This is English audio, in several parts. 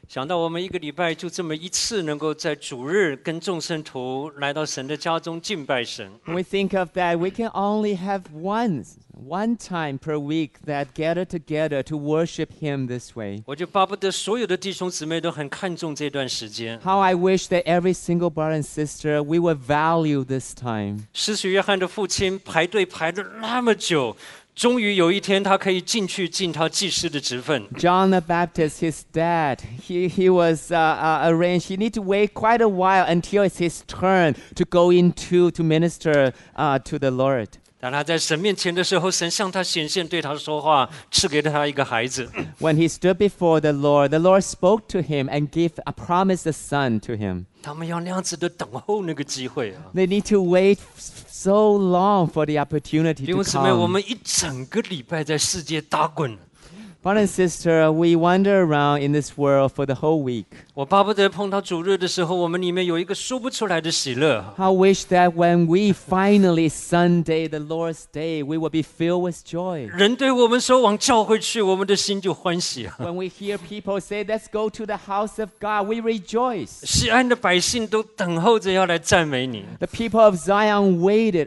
想到我们一个礼拜就这么一次，能够在主日跟众圣徒来到神的家中敬拜神。 When we think of that, we can only have one time per week that gather together to worship Him this way. 我就巴不得所有的弟兄姊妹都很看重这段时间。 How I wish that every single brother and sister, we would value this time. 施洗约翰的父亲排队排了那么久，终于有一天他可以进去尽他祭司的职分。 John the Baptist, his dad, he was arranged. He need to wait quite a while until it's his turn to go into to minister to the Lord. 当他在神面前的时候，神向他显现，对他说话，赐给了他一个孩子。 When he stood before the Lord spoke to him and promised a son to him. 他们要那样子的等候那个机会啊！ They need to wait so long for the opportunity 弟 to 兄姊妹，我 come. 们一整个礼拜在世界打滚。 Brother and sister, we wander around in this world for the whole week. 我巴不得碰到主日的时候，我们里面有一个说不出来的喜乐。 How wish that when we finally Sunday, the Lord's day, we will be filled with joy. 人对我们说往教会去，我们的心就欢喜啊！ When we hear people say, let's go to the house of God, we rejoice. 西安的百姓都等候着要来赞美你。 The people of Zion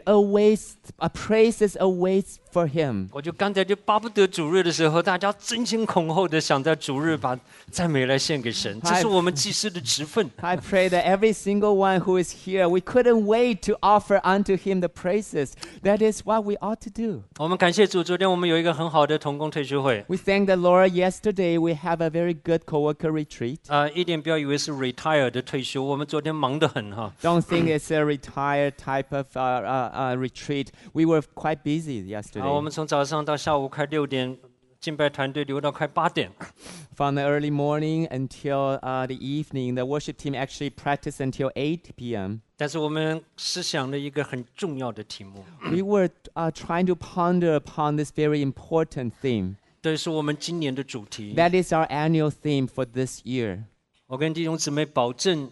praises awaits for him. 我就刚才就巴不得主日的时候，大家争先恐后的想在主日把赞美来献给神，这是我们祭司的职分。 I pray that every single one who is here, we couldn't wait to offer unto him the praises. That is what we ought to do. 我们感谢主，昨天我们有一个很好的同工退休会。 We thank the Lord. Yesterday, we have a very good co-worker retreat. 一点不要以为是 retire 的退休，我们昨天忙得很哈。 Don't think it's a retired type of retreat. We were quite busy 我 yesterday. 们从早上到下午快6点，敬拜团队留到快8点。 From the early morning until the evening, the worship team actually practiced until 8 p.m. 但是我们思想了一个很重要的题目， We were trying to ponder upon this very important theme. 这是我们今年的主题。 That is our annual theme for this year. 我跟弟兄姊妹保证，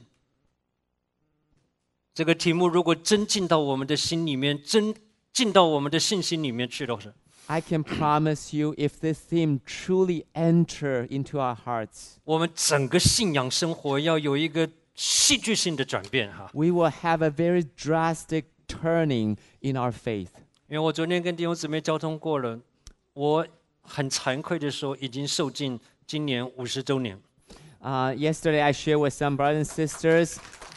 这个题目如果真进到我们的心里面，真进到我们的信心里面去了， I can promise you, if this theme truly enter into our hearts, 我们整个信仰生活要有一个戏剧性的转变哈。 we will have a very drastic turning in our faith. 因为我昨天跟弟兄姊妹交通过了，我很惭愧的说，已经受尽今年50周年。 Yesterday, I shared with some brothers and sisters.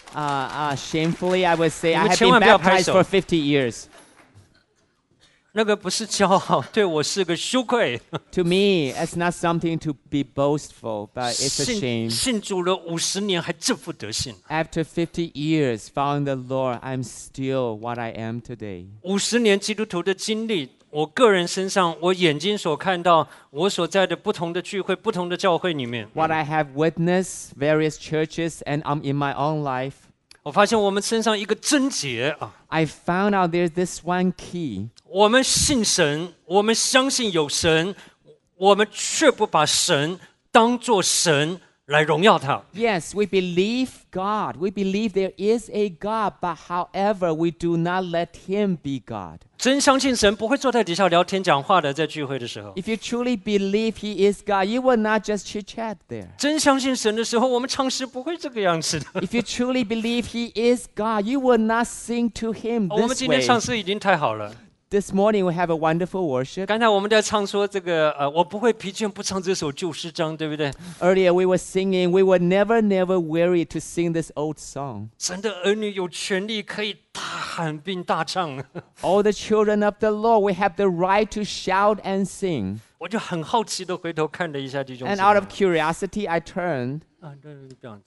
Shamefully, I would say I have 你们千 been 万不要拍 baptized 手。 for 50 years. 那个不是骄傲，对我是个羞愧。 To me, it's not something to be boastful, but it's a 信 shame. 信主了50年还这副德行， After 50 years following the Lord, I'm still what I am today. 50年基督徒的经历，我个人身上，我眼睛所看到，我所在的不同的聚会、不同的教会里面， What I have witnessed, various churches, and in my own life, 我发现我们身上一个症结啊， I found out there's this one key. 我们信神，我们相信有神，我们却不把神当作神来荣耀他。 Yes, we believe God. We believe there is a God, but however, we do not let Him be God. 真相信神不会坐在底下聊天讲话的，在聚会的时候。 If you truly believe He is God, you will not just chit chat there. 真相信神的时候，我们唱诗不会这个样子的。 If you truly believe He is God, you will not sing to Him 我们 this 今天 way. 唱诗已经太好了。 This morning we have a wonderful worship. 刚才我们在唱说这个我不会疲倦不唱这首旧诗章，对不对？ Earlier we were singing, we were never weary to sing this old song. 神的儿女有权利可以大喊并大唱。 All the children of the Lord, we have the right to shout and sing. 我就很好奇的回头看了一下弟兄姊 And 妹 out of curiosity, I turned. 对这样子，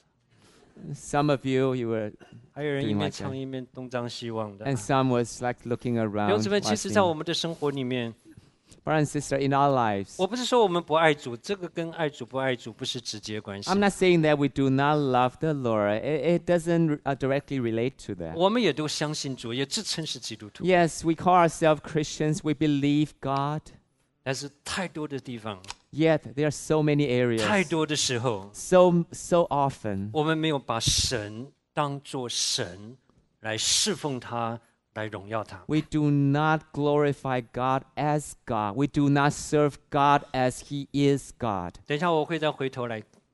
Some of you were, 还有人一 Doing 面 like that. 唱一面东张西望的。 and some was like looking 弟兄 around. 姊妹，其实，在我 watching. 们的生活里面， Brother and sister, in our lives, 我不是说我们不爱主，这个跟爱主不爱主不是直接关系 I'm。not saying that we do not love the Lord. It doesn't directly relate to that. 我们也都相信主，也自称是基督徒， Yes, we call ourselves Christians. We believe God. 但是太多的地方， Yet there are so many 太 areas, 多的时候， so often, 我们没有把神当作神来侍奉他，来荣耀他。 we do not glorify God as God. We do not serve God as He is God. 等一下我会再回头来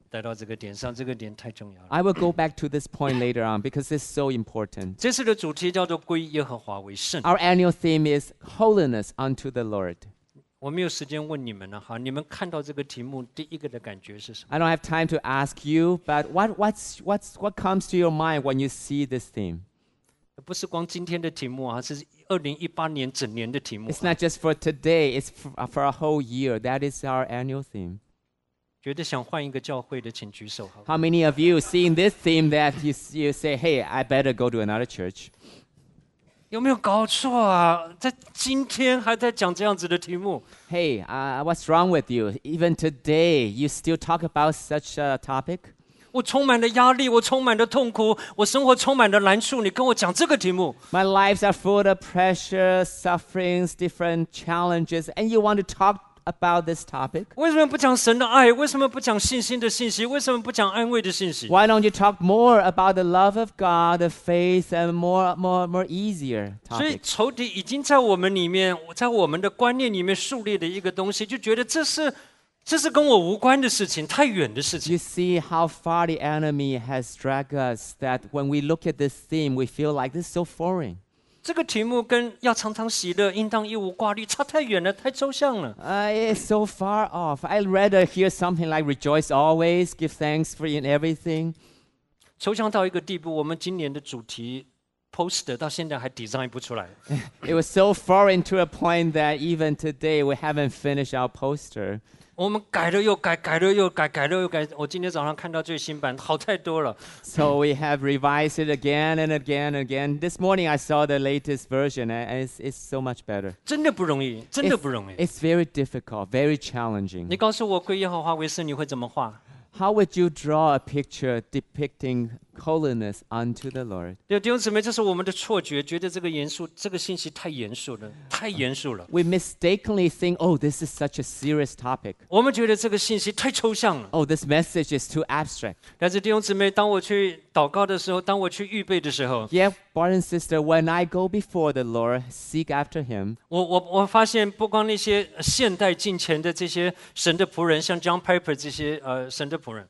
带到这个点上，这个点太重要了。 I will go back to this point later on because it's so important. 这次的主题叫做归耶和华为圣。 Our annual theme is holiness unto the Lord. 我没有时间问你们了哈，你们看到这个题目第一个的感觉是什么？ I don't have time to ask you, but what comes to your mind when you see this theme? 不是光今天的题目啊，是2018年整年的题目。 It's not just for today, it's for a whole year. That is our annual theme. 觉得想换一个教会的，请举手好。 How many of you seeing this theme that you say, hey, I better go to another church? 有没有搞错啊？在今天还在讲这样子的题目？ Hey, what's wrong with you? Even today, you still talk about such a topic? 我充满了压力，我充满了痛苦，我生活充满了难处，你跟我讲这个题目？ My lives are full of pressure, sufferings, different challenges, and you want to talk about this topic? 为什么不讲神的爱？为什么不讲信心的信息？为什么不讲安慰的信息？ Why don't you talk more about the love of God, the faith, and more easier 所以 topics? 仇敌已经在我们里面，在我们的观念里面树立的一个东西，就觉得这是跟我无关的事情，太远的事 You 情。 see how far the enemy has dragged us that when we look at this theme, we feel like this is so foreign. 这个题目跟要常常喜乐、应当一无挂虑差太远了，太抽象了。 It's so far off. I'd rather hear something like rejoice always, give thanks for in everything. 抽象到一个地步，我们今年的主题 poster 到现在还 design 不出来。 It was so foreign to a point that even today we haven't finished our poster. 我们改了又改，改了又改，改了又改。我今天早上看到最新版，好太多了。 So we have revised it again and again and again. This morning I saw the latest version and it's so much better. 真的不容易，真的不容易。 It's very difficult, very challenging. 你告诉我归耶和华为圣，你会怎么画？ How would you draw a picture depicting holiness unto the Lord? 对，弟兄姊妹，这是我们的错觉，觉得这个信息太严肃了，太严肃了。 We mistakenly think, oh, this is such a serious topic. 我们觉得这个信息太抽象了。 Oh, this message is too abstract. 但是弟兄姊妹，当我去祷告的时候，当我去预备的时候， Yeah, brother and sister, when I go before the Lord, seek after Him, 我发现，不光那些现代近前的这些神的仆人，像 John Piper 这些神的仆人，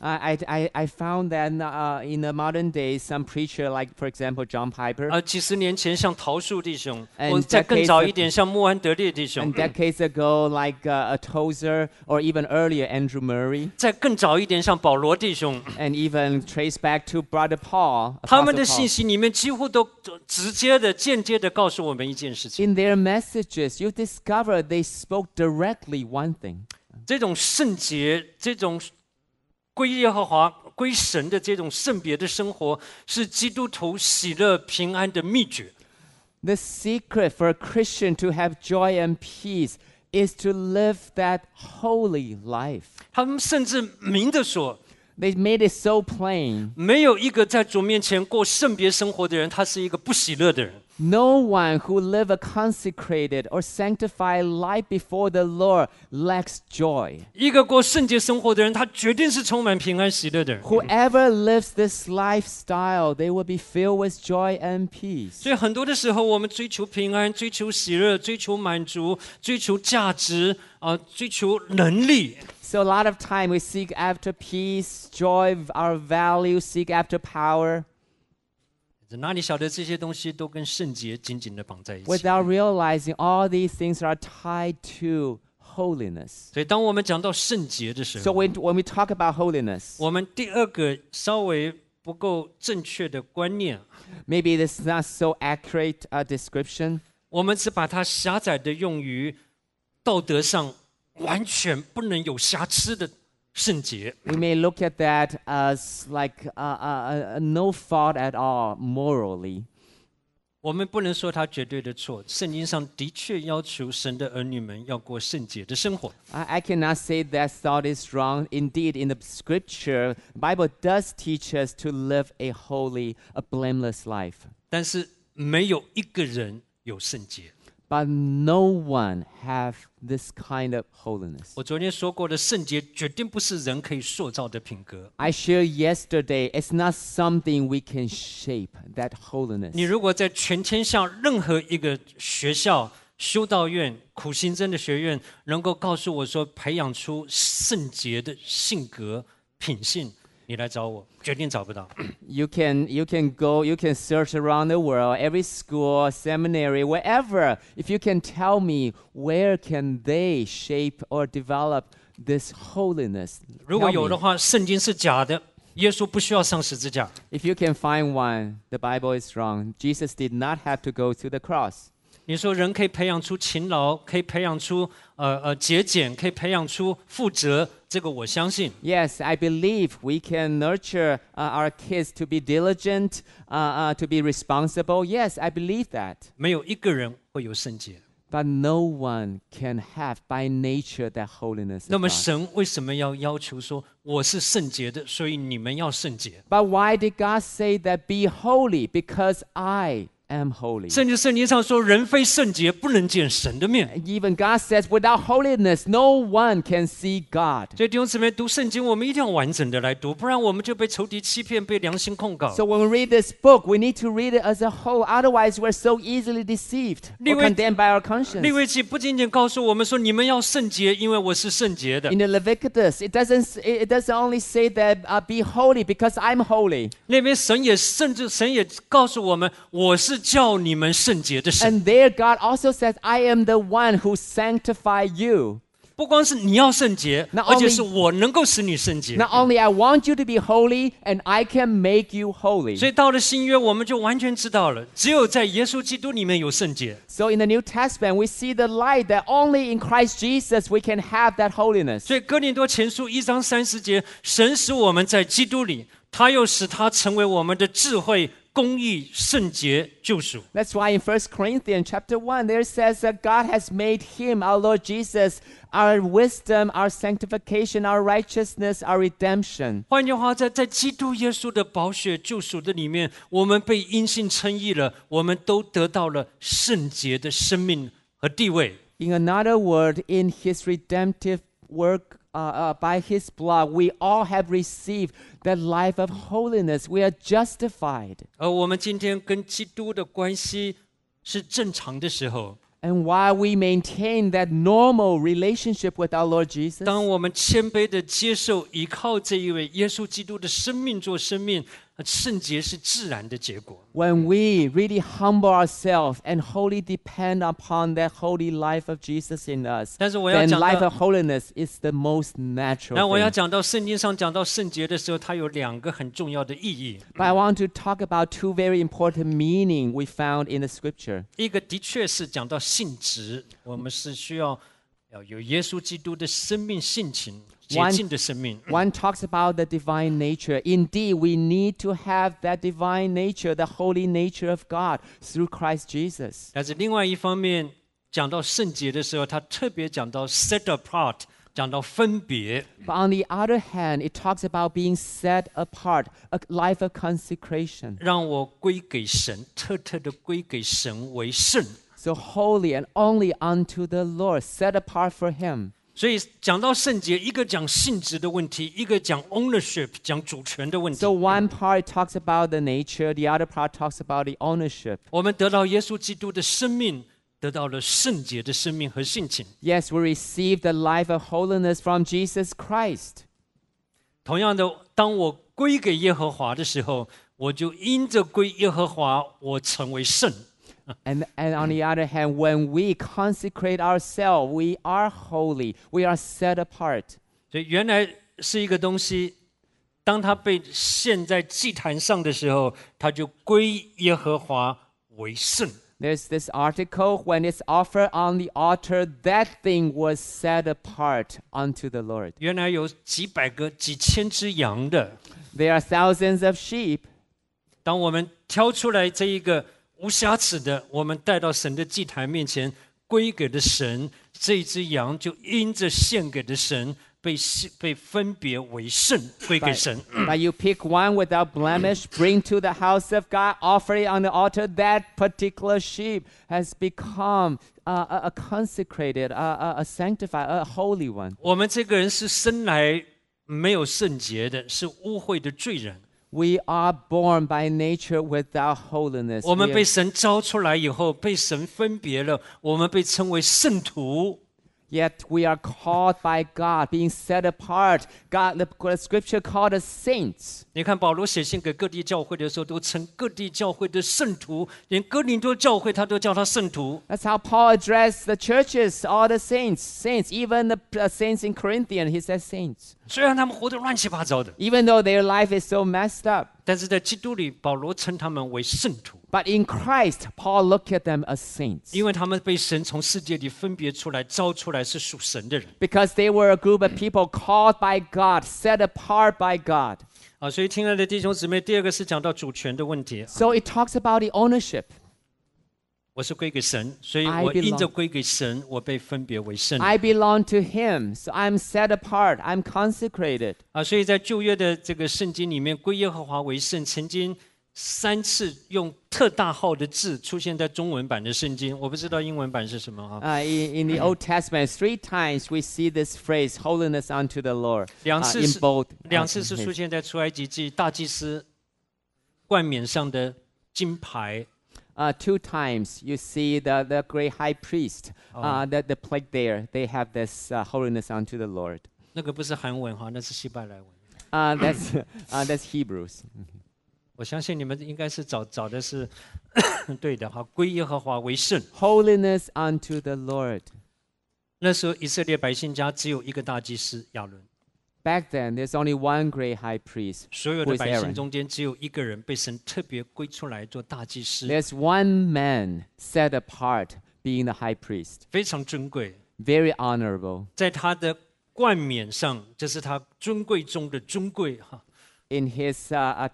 I found that in the modern days, some preacher like, for example, John Piper, 几十年前像桃树弟兄， And 或再更 decades 早一点像穆安德烈弟兄 and，decades ago, like a Tozer, or even earlier, Andrew Murray, 再更早一点像保罗弟兄， and even trace back to Brother Paul. 他们的 Apostle 信 Paul. 息里面几乎都直接的、间接的告诉我们一件事情： In their messages, you discover they spoke directly one thing. 这种圣洁、这种归耶和华、归神的这种圣别的生活，是基督徒喜乐平安的秘诀。 The secret for a Christian to have joy and peace is to live that holy life. 他们甚至明的说， They made it so plain. 没有一个在主面前过圣别生活的人，他是一个不喜乐的人。 No one who live a consecrated or sanctified life before the Lord lacks joy. 一个过圣洁生活的人，他决定是充满平安喜乐的人。 Whoever lives this lifestyle, they will be filled with joy and peace. 所以很多的时候，我们追求平安、追求喜乐、追求满足、追求价值追求能力。 So a lot of time we seek after peace, joy, our value, seek after power, 哪里晓得这些东西都跟圣洁紧紧的绑在一起？ without realizing all these things are tied to holiness. 所以，当我们讲到圣洁的时 So 候， when we talk about holiness, 我们第二个稍微不够正确的观念， maybe this is not so accurate a description. 我们只把它狭窄的用于道德上完全不能有瑕疵的圣洁。 We may look at that as like no fault at all morally. 我们不能说它绝对的错，圣经上的确要求神的儿女们要过圣洁的生活。 I cannot say that thought is wrong. Indeed, in the scripture, the Bible does teach us to live a holy, a blameless life. 但是没有一个人有圣洁。 But no one have this kind of holiness. 我昨天说过的，圣洁绝对不是人可以塑造的品格。 I shared yesterday, it's not something we can shape, that holiness. 你如果在全天下任何一个学校、修道院、苦行僧的学院，能够告诉我说培养出圣洁的性格、 品性，你来找我，决定找不到。 You can search around the world, every school, seminary, wherever. If you can tell me where can they shape or develop this holiness, 如果 tell 有的 me. 话，圣经是假的，耶稣不需要上十字架。 If you can find one, the Bible is wrong. Jesus did not have to go to the cross. 你说人可以培养出勤劳，可以培养出节俭，可以培养出负责，这个我相信。 Yes, I believe we can nurture our kids to be diligent, to be responsible. Yes, I believe that. 没有一个人会有圣洁。 But no one can have by nature that holiness. 那 Of 么 God. 神为什么要求说我是圣洁的，所以你们要圣洁？ But why did God say that be holy? Because I am holy. 甚至圣经上说，人非圣洁不能见神的面。 Even God says, without holiness, no one can see God. 所以弟兄姊妹，读圣经我们一定要完整的来读，不然我们就被仇敌欺骗，被良心控告。 So when we read this book, we need to read it as a whole. Otherwise, we're so easily deceived or 利未- condemned by our 利 conscience. 未记不仅仅告诉我们说，你们要圣洁，因为我是圣洁的。 In the Leviticus, it doesn't only say that be holy because I'm holy. 那边神也告诉我们，我是叫你们圣洁的神。 And there, God also says, I am the one who sanctify you. 不光是你要圣洁， Not 而且 only- 是我能够使你圣洁。 Not only I want you to be holy, and I can make you holy. 所以到了新约，我们就完全知道了，只有在耶稣基督里面有圣洁。 So in the New Testament, we see the light that only in Christ Jesus we can have that holiness. 所以哥林多前书1章30节，神使我们在基督里，他又使他成为我们的智慧、公义、圣洁、救赎。 That's why in 1 Corinthians chapter 1, there says that God has made him, our Lord Jesus, our wisdom, our sanctification, our righteousness, our redemption. 换句话，在基督耶稣的宝血救赎的里面，我们被因信称义了，我们都得到了圣洁的生命和地位。 In another word, in his redemptive work by his blood, we all have received that life of holiness. We are justified. 而我们今天跟基督的关系是正常的时候， And while we maintain that normal relationship with our Lord Jesus, 当我们谦卑的接受、依靠这一位耶稣基督的生命做生命，圣洁是自然的结果。 when we really humble ourselves and wholly depend upon that holy life of Jesus in us, 但是我要 then 讲 life 到， of holiness is the most natural 那我要 thing. 讲到圣经上讲到圣洁的时候，它有两个很重要的意义。 But I want to talk about two very important meaning we found in the scripture. 一个的确是讲到性质，我们是需要有耶稣基督的生命性情，洁净的生命。 One talks about the divine nature. Indeed, we need to have that divine nature, the holy nature of God through Christ Jesus. 但是另外一方面，讲到圣洁的时候，他特别讲到 set apart，讲到分别。 But on the other hand, it talks about being set apart, a life of consecration. 让我归给神，特的归给神为圣。 So holy and only unto the Lord, set apart for Him. 所以讲到圣洁，一个讲性质的问题，一个讲 ownership， 讲主权的问题。 So one part talks about the nature, the other part talks about the ownership. 我们得到耶稣基督的生命，得到了圣洁的生命和性情。 Yes, we receive the life of holiness from Jesus Christ. 同样的，当我归给耶和华的时候，我就因着归耶和华，我成为圣。 And on the other hand, when we consecrate ourselves, we are holy. We are set apart. 所以原来是一个东西，当它被献在祭坛上的时候，它就归耶和华为圣。 There's this article, when it's offered on the altar, that thing was set apart unto the Lord. 原来有几百个、几千只羊的， There are thousands of sheep. 当我们挑出来这一个无瑕疵的，我们带到神的祭坛面前，归给了神，这一只羊就因着献给的神，被分别为圣，归给神。 But you pick one without blemish, bring to the house of God, offer it on the altar. That particular sheep has become a consecrated, a sanctified, a holy one. 我们这个人是生来没有圣洁的，是污秽的罪人。 We are born by nature without holiness. 我们 We 被 are- 神招出来以后，被神分别了，我们被称为圣徒。 Yet we are called by God, being set apart. The scripture called us saints. 你看保罗写信给各地教会的时候，都称各地教会的圣徒，连哥林多教会他都叫他圣徒。 That's how Paul addressed the churches, all the saints. Saints, even the saints in Corinthian, he says saints. 虽然他们活得乱七八糟的， Even though their life is so messed up. 但是在基督里，保罗称他们为圣徒， But in Christ, Paul looked at them as saints. 因为他们被神从世界里分别出来，招出来是属神的人。 Because they were a group of people called by God, set apart by God. 啊，所以亲爱的弟兄姊妹，第二个是讲到主权的问题。 So it talks about the ownership. 我是归给神，所以 I 我 belong- 因着归给神，我被分别为圣。 I belong to Him, so I'm set apart. I'm consecrated. 啊，所以在旧约的这个圣经里面，归耶和华为圣，曾经3次用特大号的字出现在中文版的圣经，我不知道英文版是什么啊。 In the Old Testament, 3 times we see this phrase, holiness unto the Lord, 两次 in 是 both. 两次是出现在出埃及记大祭司冠冕上的金牌。 2 times you see the great high priest, the plague there. They have this holiness unto the Lord. 那个不是韩文哈，那是希伯来文。 That's Hebrews. 我相信你们应该是找的是对的哈，归耶和华为圣。 Holiness unto the Lord. 那时候以色列百姓家只有一个大祭司亚伦， Back then, there's only one great high priest, 所有 who 的 is 百姓 Aaron. 中间只有一个人被神特别归出来做大祭司， There's one man set apart, being the high priest. 非常珍贵。 Very honorable. 在他的冠冕上，这是他尊贵中的尊贵哈。 In his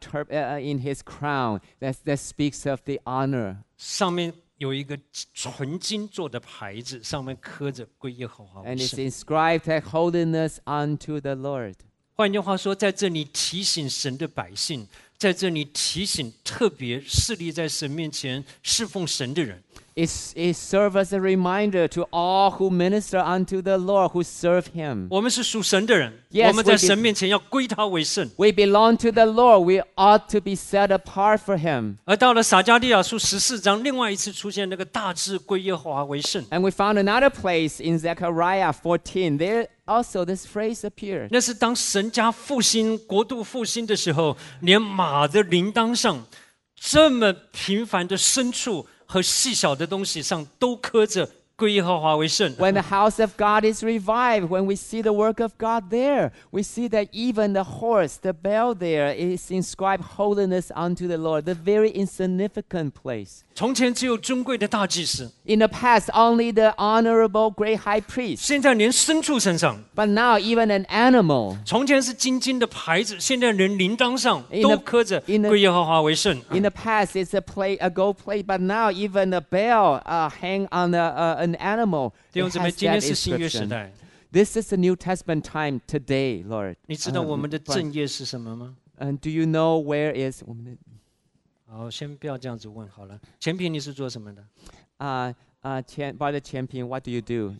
crown, that speaks of the honor. 上面有一个纯金做的牌子，上面刻着归耶和华为 And it's 圣。 inscribed that holiness unto the Lord. 换句话说，在这里提醒神的百姓，在这里提醒特别势力在神面前侍奉神的人。 It serves as a reminder to all who minister unto the Lord, who serve Him. 我们是属神的人， Yes, 我们在 we be- 神面前要归他为圣。 We belong to the Lord. We ought to be set apart for Him. 而到了撒迦利亚书14章，另外一次出现那个大智归耶和华为圣， And we found another place in Zechariah 14. There also this phrase appeared. 那是当神家复兴、国度复兴的时候，连马的铃铛上这么平凡的牲畜和细小的东西上都刻着归耶和华为圣。 When the house of God is revived, when we see the work of God there, we see that even the horse, the bell there, is inscribed holiness unto the Lord, the very insignificant place. 从前只有尊贵的大祭司， In the past, only the honorable great high priest. 现在连牲畜身上； But now, even an animal. 从前是金的牌子，现在连铃铛上 In 都 the- 刻着 in the- 归耶和华为圣。 In the past, it's a gold plate, but now even the bell hang on an animal. 弟 It 兄姊妹， has 今天 that 是新约时 inscription. 代， This is the New Testament time today, Lord. 你知道我们的正业是什么吗？ And do you know where is 好，先不要这样子问好了。前平你是做什么的？ by the champion? What do you do?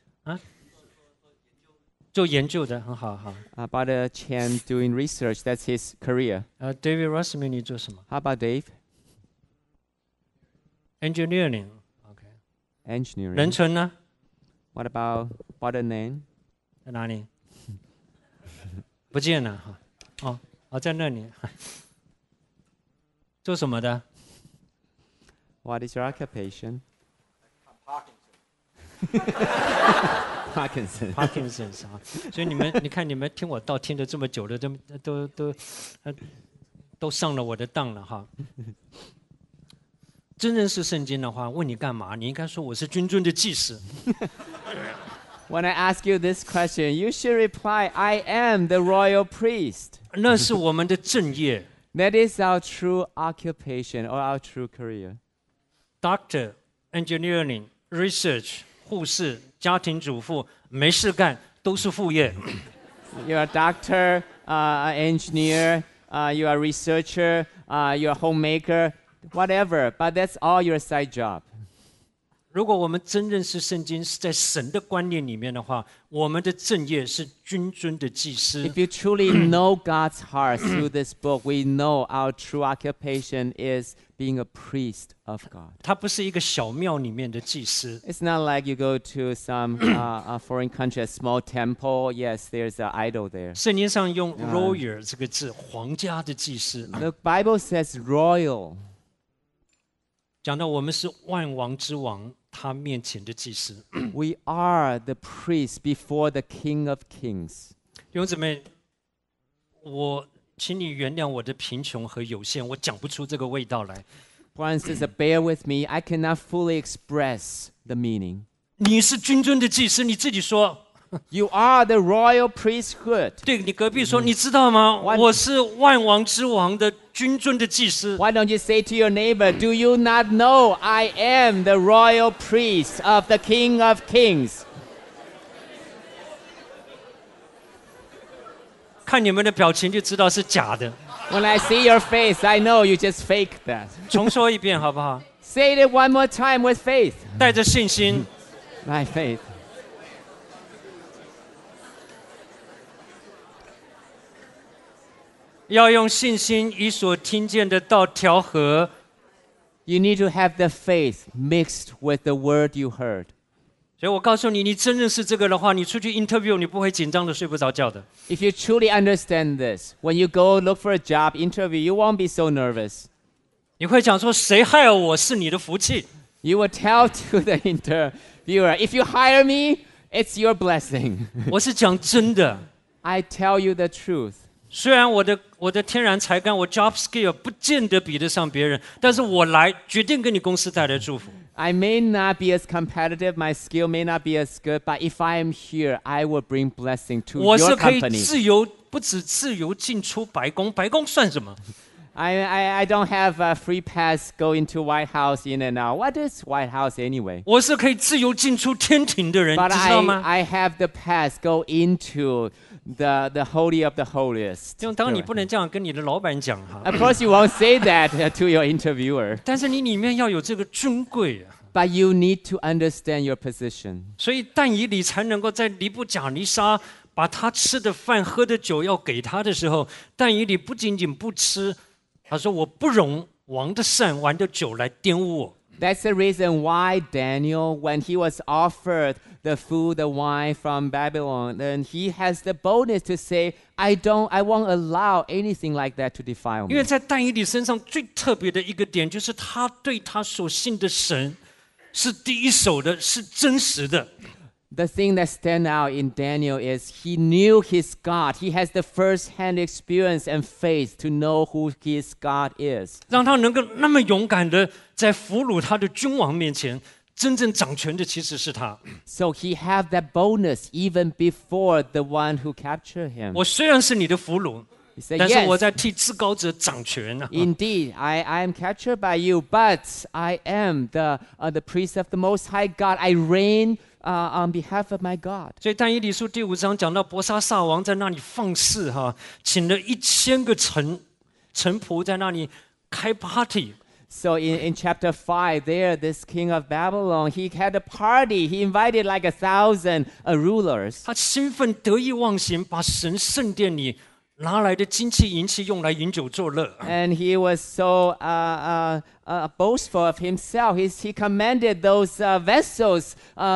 做研究的，很好好。 By the Chan doing research. That's his career. David Rossman 你做什么 How about Dave? ？Engineering，OK。 Engineering. 人存呢？ What about the name? 在哪里？不见了哈。哦，在那里。做什么的？ What is your occupation? Parkinson. Parkinson's 啊，所以你看你们听我道听得这么久了，都上了我的当了哈。真认识圣经的话，问你干嘛？你应该说我是君尊的祭司。 When I ask you this question, you should reply, I am the royal priest. 那是我们的正业。 That is our true occupation or our true career. Doctor, engineering, research, 护士、家庭主妇，没事干都是副业。 You're a doctor, engineer, you're a researcher, you're a homemaker, whatever, but that's all your side job. 如果我们真认识圣经是在神的观念里面的话，我们的正业是君尊的祭司。 If you truly know God's heart through this book, we know our true occupation is being a priest of God. 他不是一个小庙里面的祭司， It's not like you go to some foreign country, a small temple. Yes, there's an idol there. 圣经上用 royal 这个字，皇家的祭司， The Bible says royal. 讲到我们是万王之王，他面前的祭司。 We are the priests before the King of Kings. 弟兄姊妹，我请你原谅我的贫穷和有限，我讲不出这个味道来。 Brothers and sisters, bear with me. I cannot fully express the meaning. 你是君尊的祭司，你自己说。 You are the royal priesthood. 对你隔壁说，你知道吗？ Why- 我是万王之王的君尊的祭司。 Why don't you say to your neighbor, do you not know I am the royal priest of the King of Kings? 看你们的表情就知道是假的。 When I see your face, I know you just fake that. 重说一遍好不好？ Say it one more time with faith. 带着信心， My faith. 要用信心以所听见的道调和。 You need to have the faith mixed with the word you heard. 所以我告诉你，你真认识这个的话，你出去 interview 你不会紧张的睡不着觉的。 If you truly understand this, when you go look for a job interview, you won't be so nervous. 你会讲说，谁害我是你的福气。 You will tell to the interviewer, if you hire me, it's your blessing. 我是讲真的。 I tell you the truth. 虽然我的天然才干，我 job skill 不见得比得上别人，但是我来决定给你公司带来祝福。 I may not be as competitive, my skill may not be as good, but if I am here, I will bring blessing to 我 your 是可以 company. 自由，不止自由进出白宫，白宫算什么？ I don't have a free pass go into White House in and out. What is White House anyway? 我是可以自由进出天庭的人，你 But 知道吗？ I have the pass go into the holy of the holiest. 就当然你不能这样跟你的老板讲哈， Of course, you won't say that to your interviewer, 但是你里面要有这个尊贵啊。 but you need to understand your position. 所以但以理才能够在尼布甲尼撒把他吃的饭、喝的酒要给他的时候，但以理不仅仅不吃，他说：“我不容王的膳、王的酒来玷污我。” That's the reason why Daniel, when he was offered the food, the wine from Babylon, then he has the boldness to say, I won't allow anything like that to defile 因为 me. 在但以理身上最特别的一个点，就是他对他所信的神是第一手的，是真实的。 The thing that stand out in Daniel is he knew his God. He has the first-hand experience and faith to know who his God is. 让他能够那么勇敢的在俘虏他的君王面前，真正掌权的其实是他。 So he have that boldness even before the one who captured him. 我虽然是你的俘虏， He said, 但是我 yes, 在替至高者掌权啊。 indeed, I am captured by you, but I am the priest of the Most High God. I reign on behalf of my God. 所以但以理书第5章讲到伯沙撒王在那里放肆哈，请了1000个臣仆在那里开 party。 So in chapter 5, there, this king of Babylon, he had a party. He invited like 1,000 rulers. 他兴奋得意忘形，把神圣殿里拿来的金器银器用来饮酒作乐。 And he was so boastful of himself. He commanded those vessels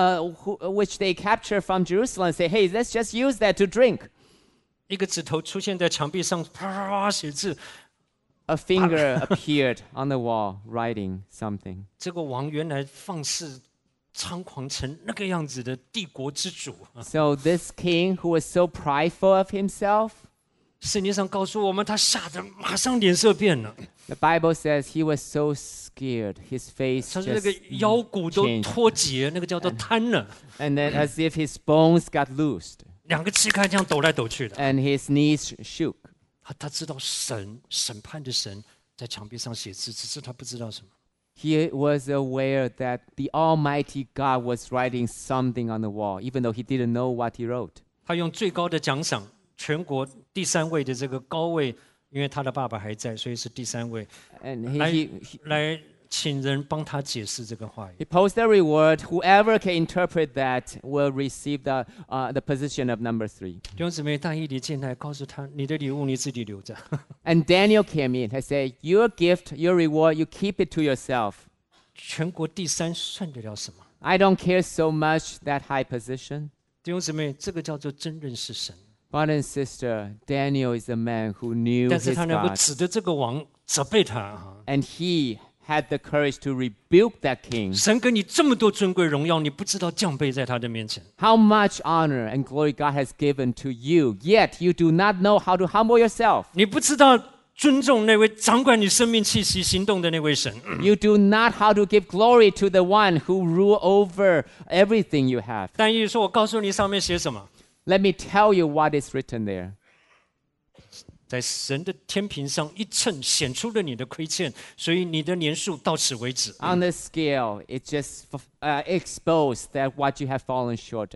which they captured from Jerusalem, say, hey, let's just use that to drink. 一个指头出现在墙壁上，啪啪啪写字。 A finger appeared on the wall writing something. 这个王原来放肆猖狂成那个样子的帝国之主。 So this king who was so prideful of himself, 圣经上告诉我们，他吓得马上脸色变了， the Bible says he was so scared, his face 他说那 just 个腰骨都 changed. 脱节，那个叫做瘫了， And then as if his bones got loosed 两个膝盖这样抖来抖去的。 and his knees shook. 他知道审判的神在墙壁上写字，只是他不知道什么。 He was aware that the Almighty God was writing something on the wall, even though he didn't know what he wrote. 他用最高的奖赏，全国第3位的这个高位，因为他的爸爸还在，所以是第3位， And 来 he 来请人帮他解释这个话语。 He posed a reward. Whoever can interpret that will receive the position of number 3. 弟兄姊妹，但以理进来告诉他：“你的礼物你自己留着。 And Daniel came in and said, your gift, your reward, you keep it to yourself. 全国第3算得了什么？ I don't care so much that high position. 弟兄姊妹，这个叫做真认识神。 Brother and sister, Daniel is a man who knew 但是 his 他能够 God. 指着这个王责备他啊！ And he had the courage to rebuke that king. 神给你这么多尊贵荣耀，你不知道降卑在他的面前。 How much honor and glory God has given to you, yet you do not know how to humble yourself. 你不知道尊重那位掌管你生命气息行动的那位神。 You do not how to give glory to the one who rule over everything you have. 但以理说：“我告诉你，上面写什么？ Let me tell you what is written there. 在神的天平上一称，显出了你的亏欠，所以你的年数到此为止。” On the scale, it just exposed that what you have fallen short.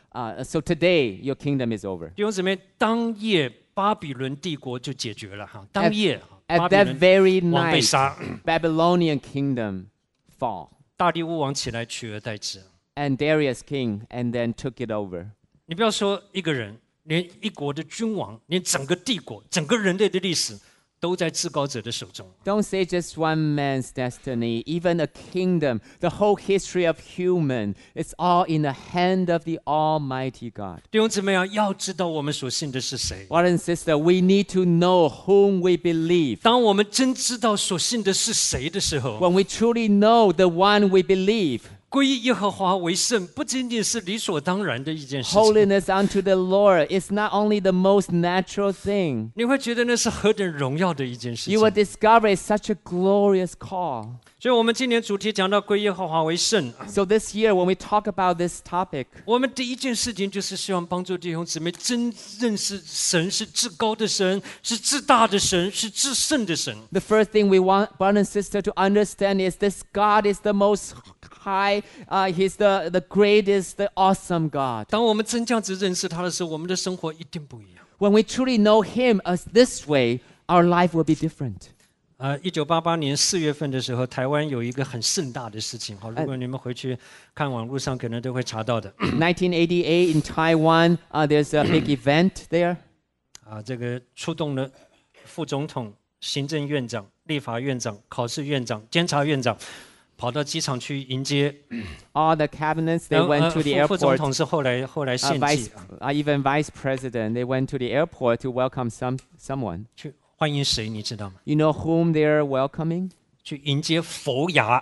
So today, your kingdom is over. 弟兄姊妹，当夜巴比伦帝国就解决了哈。当夜 At 巴比 that 伦 very 王被 night, 杀， Babylonian kingdom fall. 大利乌王起来取而代之。 And Darius king and then took it over. 你不要说一个人，连一国的君王，连整个帝国、整个人类的历史，都在至高者的手中。 Don't say just one man's destiny, even a kingdom, the whole history of human, it's all in the hand of the Almighty God. 弟兄姊妹啊，要知道我们所信的是谁。 Brother and sister, we need to know whom we believe. 当我们真知道所信的是谁的时候， When we truly know the one we believe, 归依耶和华为圣，不仅仅是理所当然的一件事情。 holiness unto the Lord is not only the most natural thing. 你会觉得那是何等荣耀的一件事 You 情。 will discover it's such a glorious call. 所以，我们今年主题讲到归耶和华为圣， So this year, when we talk about this topic, 我们第一件事情就是希望帮助弟兄姊妹真认识神是至高的神，是至大的神，是至圣的神。 the first thing we want brother and sister to understand is this God is the most high, He's the greatest, the awesome God. 当我们真这样子认识他的时候，我们的生活一定不一样。 When we truly know Him as this way, our life will be different. 1988年4月份的时候，台湾有一个很盛大的事情。好，如果你们回去看网络上，可能都会查到的。 1988 in Taiwan, there's a big event there. 这个出动了副总统、行政院长、立法院长、考试院长、监察院长，跑到机场去迎接。 All the cabinets, they went to the 副总 airport. 统是后来献祭， Even vice president, they went to the airport to welcome someone. 去欢迎谁？你知道吗？ You know whom they're welcoming? 去迎接佛牙。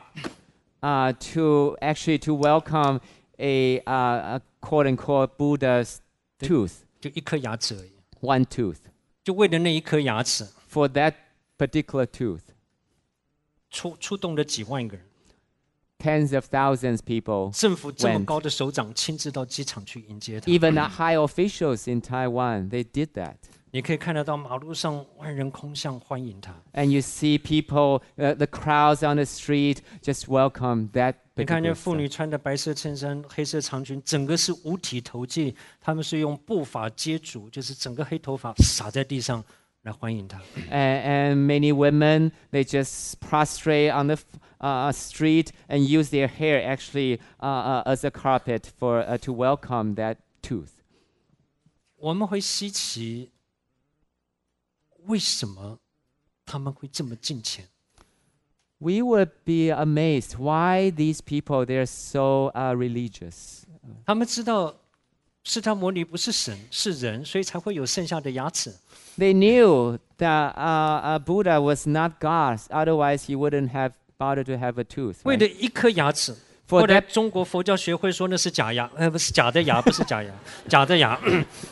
To welcome a quote unquote Buddha's tooth, 就一颗牙齿而已， one tooth. 就为了那一颗牙齿， For that particular tooth, 出动了几万个人， tens of thousands people, 政府这么 went. 高的首长亲自到机场去迎接他。 Even the high officials in Taiwan, they did that. 你可以看得到马路上万人空巷欢迎他。 And you see people, the crowds on the street just welcome that 你看见 particular 妇女 son. 穿的白色衬衫、黑色长裙，整个是五体投地，他们是用布发接足，就是整个黑头发撒在地上来欢迎他。 And many women, they just prostrate on the street and use their hair actually as a carpet to welcome that tooth. 我们会稀奇，为什么他们会这么敬虔？ We would be amazed why these people, they're so religious. 他们知道释迦牟尼不是神，是人，所以才会有剩下的牙齿。 They knew that Buddha was not God, otherwise he wouldn't have bothered to have a tooth. 为 Right? 了一颗牙齿， For 后来 that- 中国佛教学会说那是假牙，不是假的牙，不是假牙，假的牙。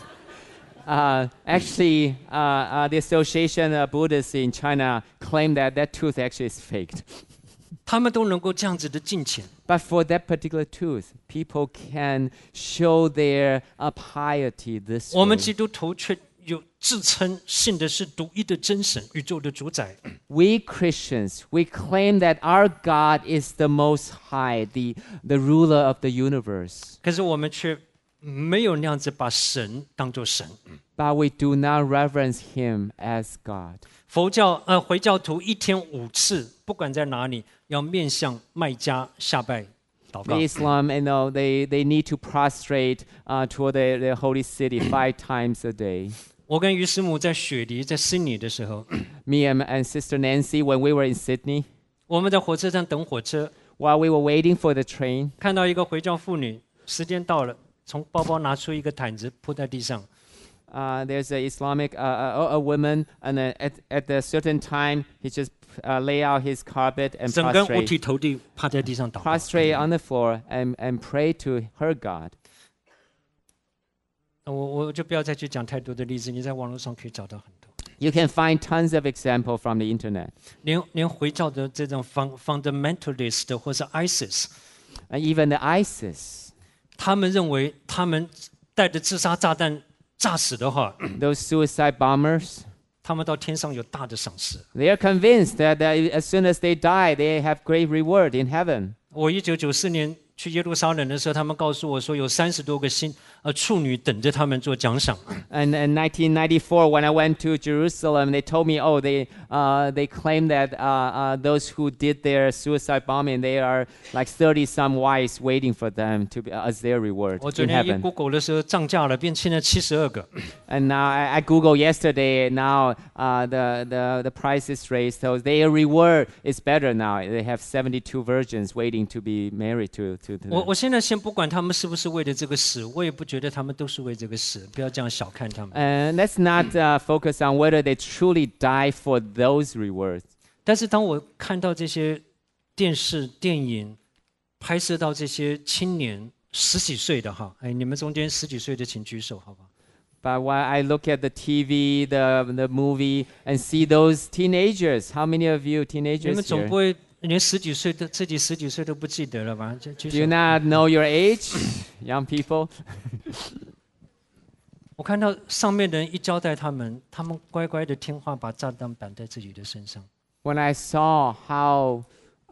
Actually, the Association of Buddhists in China claim that that tooth actually is faked. 他们都能够这样子的敬虔。 But for that particular tooth, people can show their piety this 我们 way. 基督徒却有自称信的是独一的真神，宇宙的主宰。 We Christians, we claim that our God is the Most High, the ruler of the universe. 可是我们却没有那样子把神当作神。 but we do not reverence him as God. 回教徒一天5次，不管在哪里，要面向麦加下拜祷 The 告。 Islam, they need to prostrate toward the holy city 5 times a day. 我跟于师母在雪梨，在悉尼的时候， Me and Sister Nancy, when we were in Sydney, 我们在火车站等火车， while we were waiting for the train, 看到一个回教妇女，时间到了，从包包拿出一个毯子铺在地上， there's a Islamic a woman, and at a certain time, he just lay out his carpet and 整个人五 prostrate, 体投地趴在地上祷告。 prostrate on the floor and pray to her God. 我就不要再去讲太多的例子，你在网络上可以找到很多。 You can find tons of examples from the internet. 连回教的这种 fundamentalist 或是 ISIS， Even the ISIS, 他们认为他们带着自杀炸弹炸死的话， those suicide bombers, 他们到天上有大的赏识。 they are convinced that as soon as they die, they have great reward in heaven. 我1994年去耶路撒冷的时候，他们告诉我说有30多个处女等着他们做奖赏。 And in 1994, when I went to Jerusalem, they told me, they claim that those who did their suicide bombing, they are like 30-some wives waiting for them to be, as their reward 我昨 in 天一 heaven. Google 的时候涨价了，变成了72个。 And now I Googled yesterday. Now the price is raised, so their reward is better now. They have 72 virgins waiting to be married to them. 我现在先不管他们是不是为了这个死，我也不觉得他们都是为这个死，不要这样小看他们。 And let's not focus on whether they truly die for those rewards. 但是当我看到这些电视电影拍摄到这些青年10几岁的哈，哎，你们中间10几岁的请举手，好不好？ But while I look at the TV, the movie, and see those teenagers, how many of you 你们 teenagers 总 here? 不会连自己10几岁都不记得了吧？举 Do 手。 you not know your age, young people? 我看到上面的人一交代他们，他们乖乖的听话，把炸弹绑在自己的身上。 When I saw how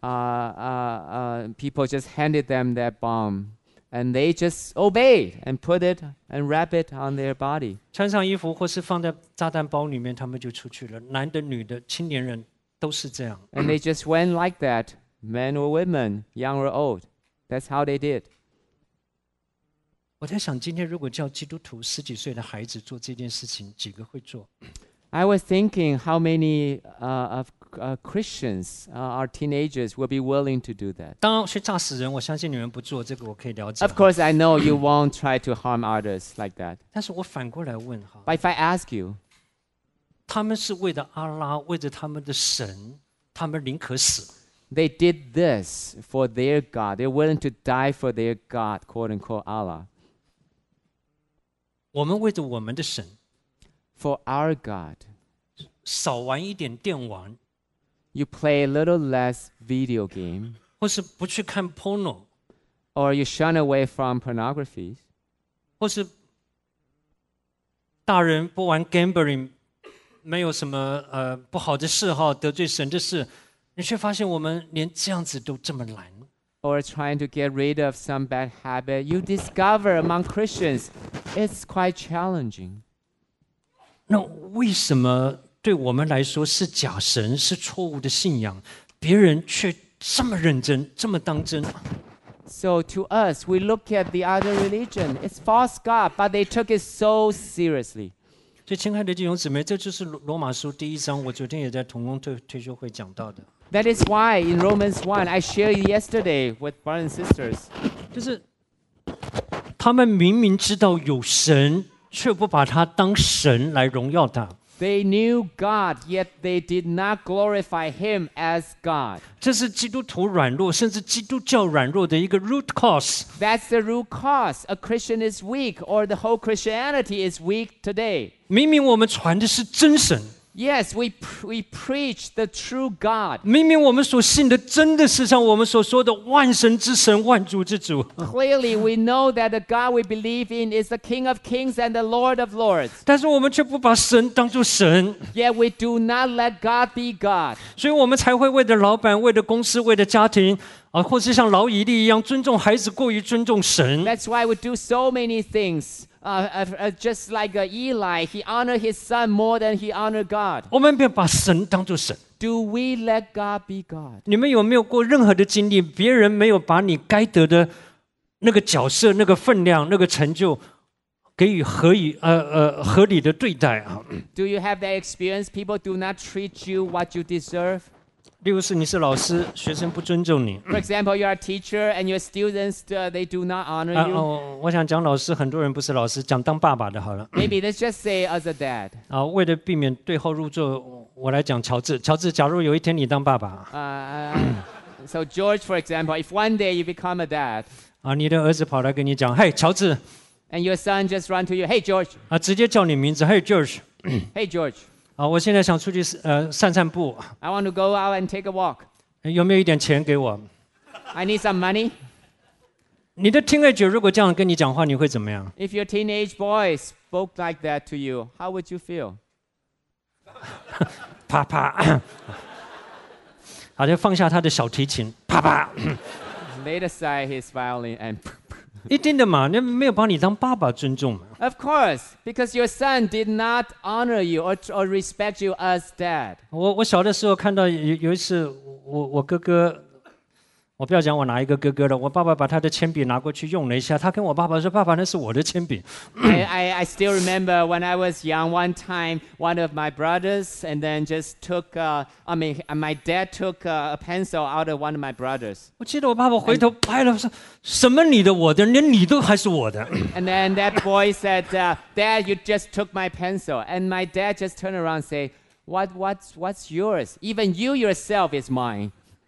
people just handed them that bomb, and they just obeyed and put it and wrap it on their body. 穿上衣服或是放在炸弹包里面，他们就出去了。男的、女的、青年人都是这样。 And they just went like that, men or women, young or old. That's how they did. 我在想，今天如果叫基督徒10几岁的孩子做这件事情，几个会做？ I was thinking how many of Christians, our teenagers, will be willing to do that. 当然去炸死人，我相信你们不做，这个我可以了解。 Of course, I know you won't try to harm others like that. 但是我反过来问哈， But if I ask you, 他们是为了阿拉，为着他们的神，他们宁可死。 they did this for their God. They're willing to die for their God, quote unquote Allah. 我们为着我们的神， For our God, 少玩一点电玩， you play a little less video game, 或是不去看 porno， or you shun away from pornography, 或是大人不玩 gambling， 没有什么不好的嗜好，得罪神的事，你却发现我们连这样子都这么难。 or trying to get rid of some bad habit, you discover among Christians it's quite challenging. 那为什么对我们来说是假神，是错误的信仰，别人却这么认真，这么当真？ So to us, we look at the other religion. It's false God, but they took it so seriously. 所以，亲爱的弟兄姊妹，这就是罗马书第1章，我昨天也在同工退休会讲到的， That is why in Romans 1, I shared yesterday with brothers and sisters. 就是他们明明知道有神，却不把他当神来荣耀他。 They knew God, yet they did not glorify Him as God. 这是基督徒软弱，甚至基督教软弱的一个 root cause。 That's the root cause. A Christian is weak, or the whole Christianity is weak today. 明明我们传的是真神， Yes, we preach the true God. 明明我们所信的真的是像我们所说的万神之神、万主之主， Clearly, we know that the God we believe in is the King of Kings and the Lord of Lords. 但是我们却不把神当作神， Yet we do not let God be God. 所以我们才会为了老板、为了公司、为了家庭啊，或是像老以利一样尊重孩子过于尊重神。 That's why we do so many things. Just like Eli, he honored his son more than he honored God. 我们别把神当作神。 Do we let God be God? 你们有没有过任何的经历，别人没有把你该得的那个角色、那个分量、那个成就给予合理的对待啊？ Do you have that experience? People do not treat you what you deserve. 例如是你是老师，学生不尊重你。 For example, you're a teacher and your students, they do not honor you. 我想讲老师，很多人不是老师，讲当爸爸的好了。 Maybe let's just say as a dad. 啊，为了避免对号入座，我来讲乔治。乔治，假如有一天你当爸爸， So George, for example, if one day you become a dad 啊，你的儿子跑来跟你讲，嘿，乔治， and your son just run to you, hey George, 啊，直接叫你名字，嘿，George， hey George, 啊，我现在想出去散散步， I want to go out and take a walk. 有没有一点钱给我？ I need some money. 你的 teenager 如果这样跟你讲话，你会怎么样？ If your teenage boy spoke like that to you, how would you feel? 啪啪，好像放下他的小提琴，啪啪， Laid aside his violin and 一定的嘛，那没有把你当爸爸尊重嘛。 of course, because your son did not honor you or respect you as dad. 我小的时候看到有一次，我哥哥，我不要讲我哪一个哥哥了，我爸爸把他的铅笔拿过去用了一下，他跟我爸爸说：“爸爸，那是我的铅笔。” I still remember when I was young, one time, one of my brothers and then just took, my dad took a pencil out of one of my brothers. 我记得我爸爸回头拍了，说：“什么你的我的，连你都还是我的。” And then that boy said, Dad, you just took my pencil. And my dad just turned around and said, what's yours? Even you yourself is mine.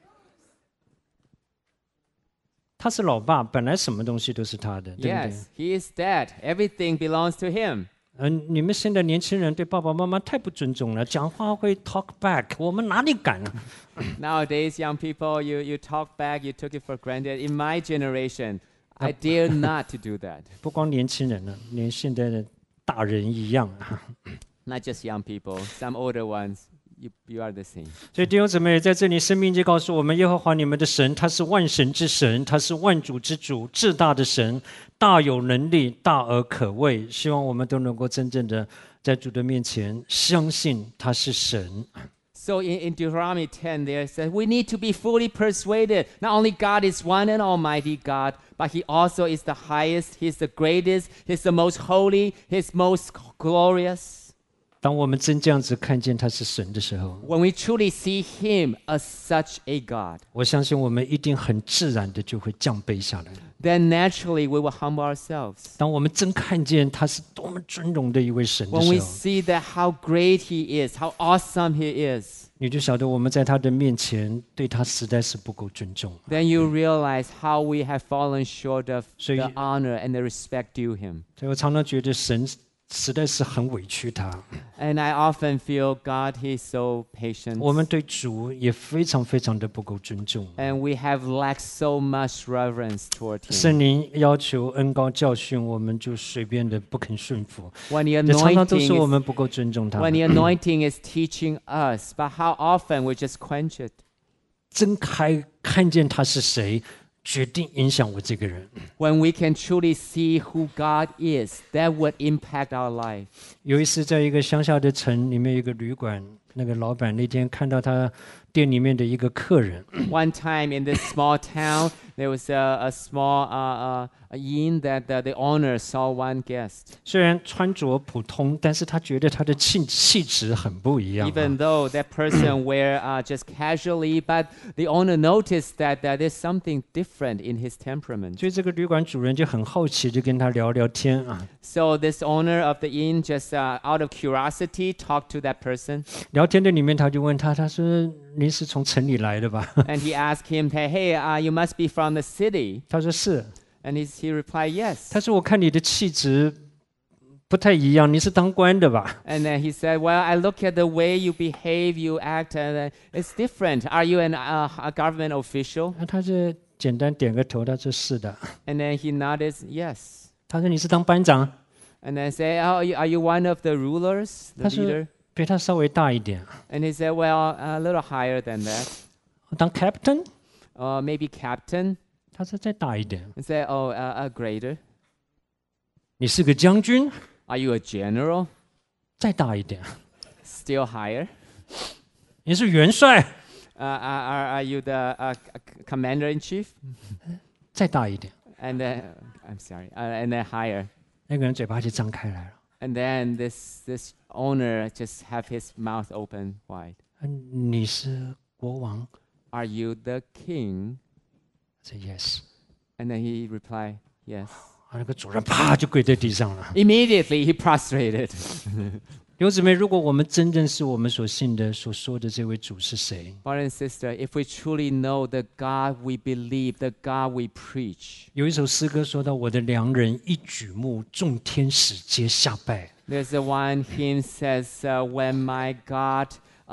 他是老爸，本来什么东西都是他的，对不对？ Yes, he is dad. Everything belongs to him. 你们现在年轻人对爸爸妈妈太不尊重了，讲话会 talk back，我们哪里敢啊？ Nowadays, young people, you talk back, you took it for granted. In my generation, I dare not to do that. 不光年轻人了，连现在的大人一样啊。 Not just young people, some older ones. You are the same. 所以弟兄姊妹，在这里，生命记告诉我们，耶和华你们的神，他是万神之神，他是万主之主，至大的神，大有能力，大而可畏。希望我们都能够真正的在主的面前相信他是神。 So in Deuteronomy 10, there says we need to be fully persuaded. Not only God is one and almighty God, but He also is the highest, He's the greatest, He's the most holy, He's most glorious. 当我们真这样子看见他是神的时候， When we truly see Him as such a God, 我相信我们一定很自然的就会降卑下来。 then naturally we will humble ourselves. 当我们真看见他是多么尊荣的一位神的 When we 时候， see that how great He is, how awesome He is, 你就晓得我们在他的面前对他实在是不够尊重。 then you realize how we have fallen short of So the you- honor and the respect due Him. 所以我常常觉得神实在是很委屈他。 And I often feel God, He's so patient. 我们对主也非常非常的不够尊重。 And we have lacked so much reverence toward Him. 圣灵要求恩高教训，我们就随便的不肯顺服， When the 这常常都 anointing 是我 is, 们不够尊重他。 when the anointing is teaching us, but how often we just quench it. 睁开看见他是谁，决定影响我这个人。 When we can truly see who God is, that would impact our life. 有一次，在一个乡下的城里面，有一个旅馆，那个老板那天看到他店里面的一个客人， One time in this small town, there was a small inn that the owner saw one guest. 虽然穿着普通，但是他觉得他的气质很不一样、 Even though that person wear just casually, but the owner noticed that there's something different in his temperament. 所以这个旅馆主人就很好奇，就跟他聊聊天啊。 So this owner of the inn just out of curiosity talked to that person. 聊天的里面，他就问他，他说：“您是从城里来的吧 And he asked him, hey, you must be from the city. ？”他说：“是。” And he replied, yes. 他说：“我看你的气质不太一样，你是当官的吧？ And then he said, well, I look at the way you behave, you act, and it's different. Are you a government official? 他就简单点个头，他说是的。 And then he nodded, yes. 他说你是当班长， And then say, oh, are you one of the rulers, the 他说 leader? 比他稍微大一点， And he said, well, a little higher than that. 当 captain， Maybe captain. 他说再大一点。 And say, oh, a greater. 你是个将军， Are you a general? 再大一点。 Still higher. 你是元帅， Are you the commander in chief? 再大一点。 And then, I'm sorry. And then higher. 那个人嘴巴就张开来了。 And then this owner just have his mouth open wide. 你是国王 Are you the king? ？Say yes。 And then he replied, yes. 那个主人啪就跪在地上了。 Immediately he prostrated. 弟兄姊妹，如果我们真正是我们所信的、所说的这位主是谁？ Brother and sister, if we truly know the God we believe, the God we preach, 有一首诗歌说到：“我的良人一举目，众天使皆下拜。 there's the one hymn says, when my God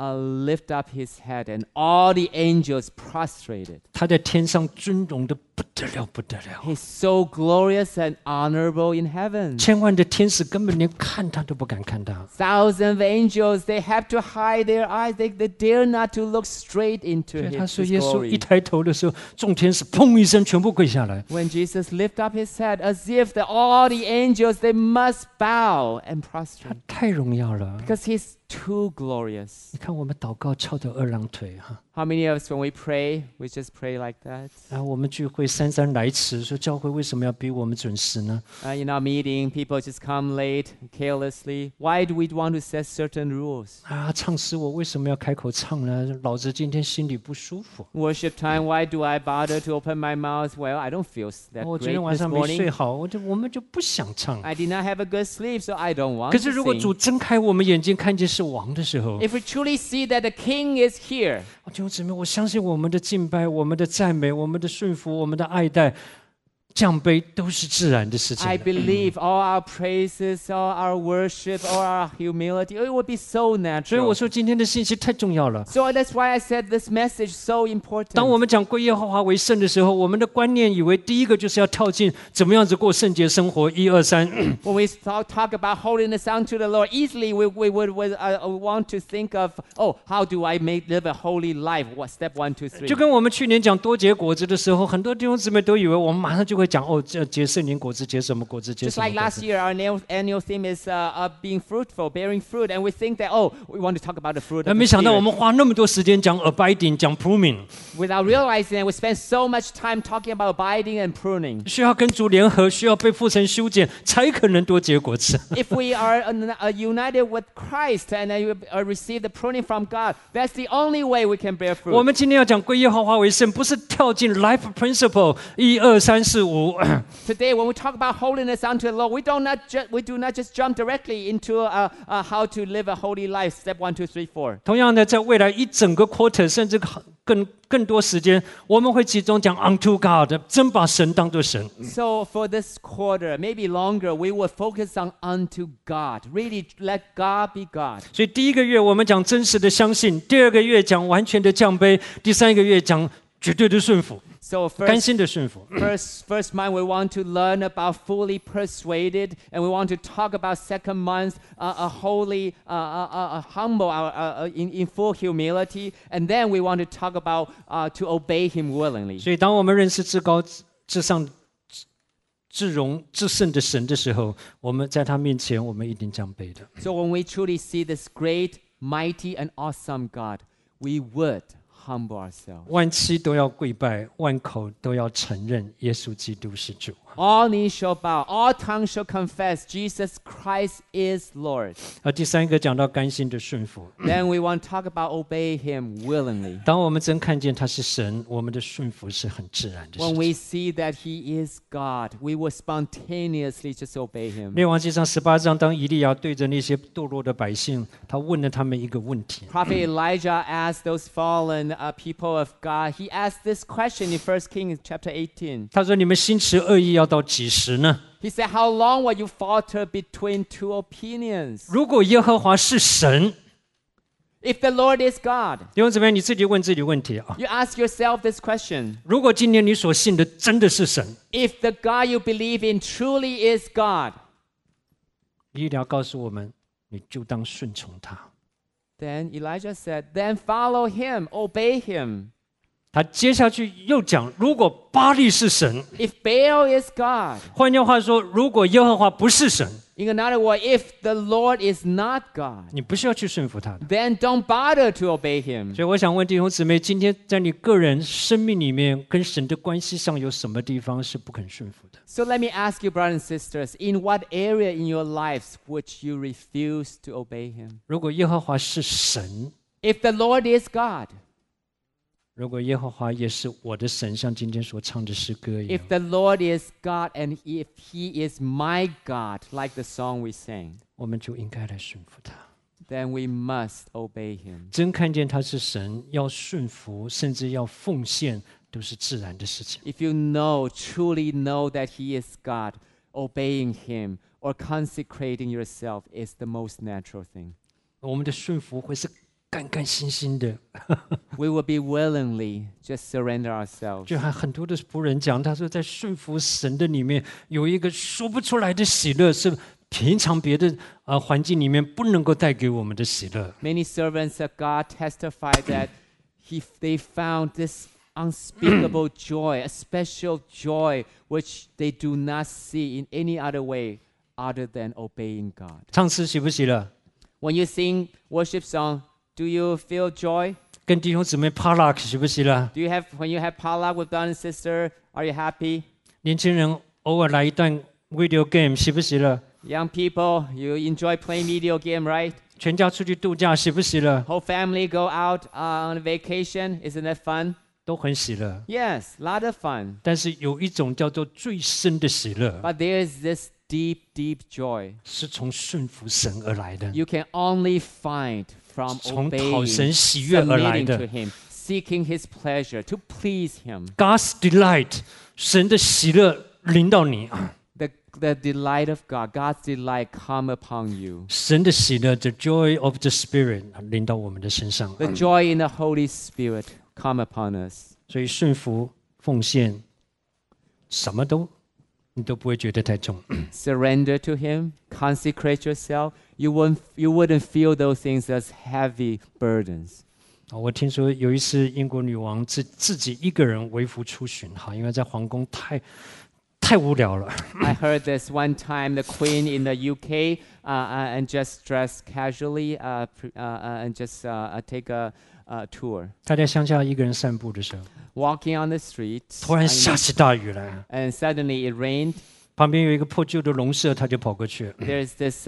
lift up his head and all the angels prostrated. 他在天上尊荣的不得了，不得了。 He's so glorious and honorable in heaven. 千万的天使根本连看他都不敢看他。 Thousands of angels, they have to hide their eyes. They dare not to look straight into 所以他 his 说，耶稣一 glory. 抬头的时候，众天使砰一声全部跪下来。 When Jesus lift up his head, as if all the angels, they must bow and 他 prostrate 太荣耀了。 because he's too glorious. 你看我们祷告翘着二郎腿哈， How many of us, when we pray, we just pray like that? 然后我们聚会姗姗来迟，说教会为什么要逼我们准时呢？ In our meeting, people just come late, carelessly. Why do we want to set certain rules? 啊，唱诗我为什么要开口唱呢？老子今天心里不舒服。 Worship time, why do I bother to open my mouth? Well, I don't feel that 我昨 great 天晚 this 上没睡 morning. 好，我们就不想唱。 I did not have a good sleep, so I don't want 可 to 是如果 sing. 主睁开我们眼睛，看见是王的时候， If we truly see that the King is here, 弟兄姊妹，我相信我们的敬拜、我们的赞美、我们的顺服、我们的爱戴、降杯都是自然的事情 I。believe all our praises, all our worship, all our humility, it would be so 所以我 natural. 说今天的信息太重要了。 So that's why I said this message so 当我 important. 们讲归耶和华为圣的时候，我们的观念以为第一个就是要跳进怎么样子过圣洁生活，1、2、3。 When we talk about holiness unto the Lord, easily we would want to think of, oh, how do I live a holy life? What step 1, 2, 3? 就跟我们去年讲多结果子的时候，很多弟兄姊妹都以为我们马上就会讲哦，这结圣灵果子，结什么果子，结 Just 什么 like 果 last 子。 year, our annual theme is being fruitful, bearing fruit, and we think that, oh, we want to talk about the fruit 那 of 没 the 想到我 Spirit. 们花那么多时间讲 abiding， 讲 pruning， Without realizing that we spend so much time talking about abiding and pruning. 需要跟主联合，需要被父神修剪，才可能多结果子。 If we are united with Christ and receive the pruning from God, that's the only way we can bear 我 fruit. 们今天要讲归耶和华为圣，不是跳进 life principle 1、2、3、4、5。 Today, when we talk about holiness unto the Lord, we do not just jump directly into how to live a holy life. Step 1, 2, 3, 4. 同样的，在未来一整个 quarter， 甚至更多时间，我们会集中讲 unto God， 真把神当作神。 So for this quarter, maybe longer, we will focus on unto God. Really let God be God. 所以第一个月我们讲真实的相信，第二个月讲完全的降卑，第三个月讲绝对的顺服， So 甘 first 心的顺服。 First month, we want to learn about fully persuaded, and we want to talk about second month, a holy, humble, in full humility, and then we want to talk about to obey Him willingly. 所以当我们认识至高至上、至荣至圣的神的时候，我们在他面前，我们一定降卑的。 So when we truly see this great, mighty, and awesome God, we would humble ourselves. 万妻都要跪拜，万口都要承认耶稣基督是主。 All knees shall bow, all tongues shall confess Jesus Christ is Lord. 第三个讲到甘心的顺服。 Then we want to talk about obey Him willingly. 当我们真看见他是神，我们的顺服是很自然的事 When 情。 we see that He is God, we will spontaneously just obey Him. 列王纪上18章，当以利亚对着那些堕落的百姓，他问了他们一个问题。 Prophet Elijah asked those fallen people of God, he asked this question in 1 Kings chapter 18. 他说：“你们心持恶意要到几时呢？ He said, How long will you falter between two opinions? 如果耶和华是神， If the Lord is God, 弟兄姊妹，你自己问自己问题啊。 you ask yourself this question. 如果今天你所信的真的是神， If the God you believe in truly is God, 你一定要告诉我们，你就当顺从他。 then Elijah said, Then follow him, obey him. 他接下去又讲，如果巴力是神， If Baal is God, 换句话说，如果耶和华不是神， in another word, if the Lord is not God, 你不是要去顺服他的。 then don't bother to obey him. 所以我想问弟兄姊妹，今天在你个人生命里面跟神的关系上，有什么地方是不肯顺服的？ So let me ask you, brothers and sisters, in what area in your lives would you refuse to obey him? 如果耶和华是神， If the Lord is God, 如果耶和华也是我的神，像今天所唱的诗歌一样 if，the Lord is God and if he is my God, like the song we sang, 我们就应该来顺服他。 then we must obey him. 真看见他是神，要顺服，甚至要奉献，都是自然的事情。 If you truly know that he is God, obeying him or consecrating yourself is the most natural thing. 我们的顺服会是干干心心的， We will be willingly just surrender ourselves. 就还很多的仆人讲，他说在顺服神的里面有一个说不出来的喜乐，是平常别的环境里面不能够带给我们的喜乐。 Many servants of God testify that they found this unspeakable joy, a special joy, which they do not see in any other way other than obeying God. 唱诗喜不喜乐？ When you sing worship song, do you feel joy? 跟弟兄姊妹 Palak 喜不喜乐？ When you have potluck with brother and sister, are you happy? 年轻人偶尔来一段 video game 喜不喜乐？ Young people, you enjoy playing video game, right? 全家出去度假喜不喜乐？ Whole family go out on a vacation. Isn't that fun? 都很喜乐。 Yes, a lot of fun. 但是有一种叫做最深的喜乐， But there is this deep, deep joy 是从顺服神而来的， you can only find from 从讨 obeying, 神喜悦而来 submitting 的 to Him, seeking His pleasure, to please Him. God's delight， 神的喜乐临到你， The delight of God, God's delight come upon you. 神的喜乐 ，the joy of the Spirit 临到我们的身上。 The joy in the Holy Spirit come upon us. 所以顺服、奉献，什么都你都不会觉得太重。 Surrender to Him, consecrate yourself. You wouldn't feel those things as heavy burdens. 我听说有一次英国女王自己一个人微服出巡，哈，因为在皇宫太无聊了。 I heard this one time the Queen in the UK and just dress casually and just take a tour. 她在乡下一个人散步的时候， Walking on the streets, 突然下起大雨来， and suddenly it rained. 旁边有一个破旧的笼舍，她就跑过去， There's this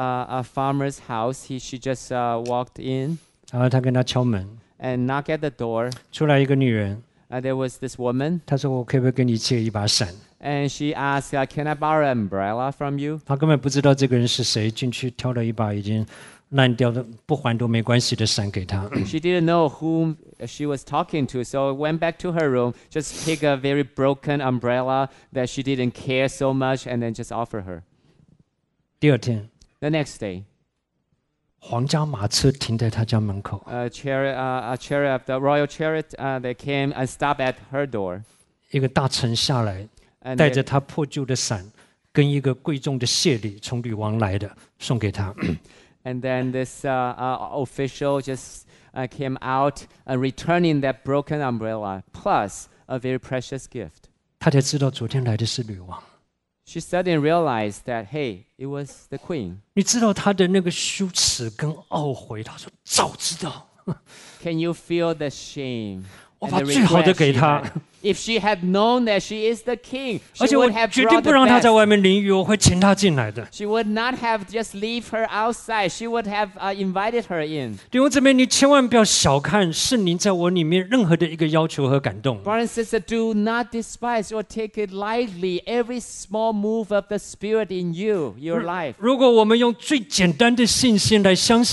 a farmer's house. She just walked in 然后她跟他敲门， and knocked at the door. 出来一个女人， There was this woman, 她说：“我可不可以跟你借一把伞 and she asked, "Can I borrow an umbrella from you?" ？” 她根本不知道这个人是谁，进去挑了一把已经烂掉的不还都没关系的伞给她。 She didn't know whom she was talking to, so went back to her room, just pick a very broken umbrella that she didn't care so much, and then just offer her. 第二天， The next day, 皇家马车停在她家门口， a chariot, the royal chariot, they came and stopped at her door, 一个大臣下来， and 带着他破旧的伞，跟一个贵重的谢礼，从女王来的，送给他。 then this official just came out, returning that broken umbrella plus a very precious gift. 他才知道昨天来的是女王。 She suddenly realized that, hey, it was the queen. 你知道他的那个羞耻跟懊悔，他说早知道， Can you feel the shame 我 and 把 the 最好的 regret 给 she 他， had? If she had known that she is the king, 而 she 且我 would have 绝 brought 对 the 不让他在 best. 外面淋雨，我会请他进来的。 She would not have just leave her outside. She would have invited her in. 弟兄姊妹，你千万不要小看圣灵在我里面任何的一个要求和感动。 Brother and sister, do not despise or take it lightly every small move of the Spirit in you, your life. 如果我们用最简单的信心来相信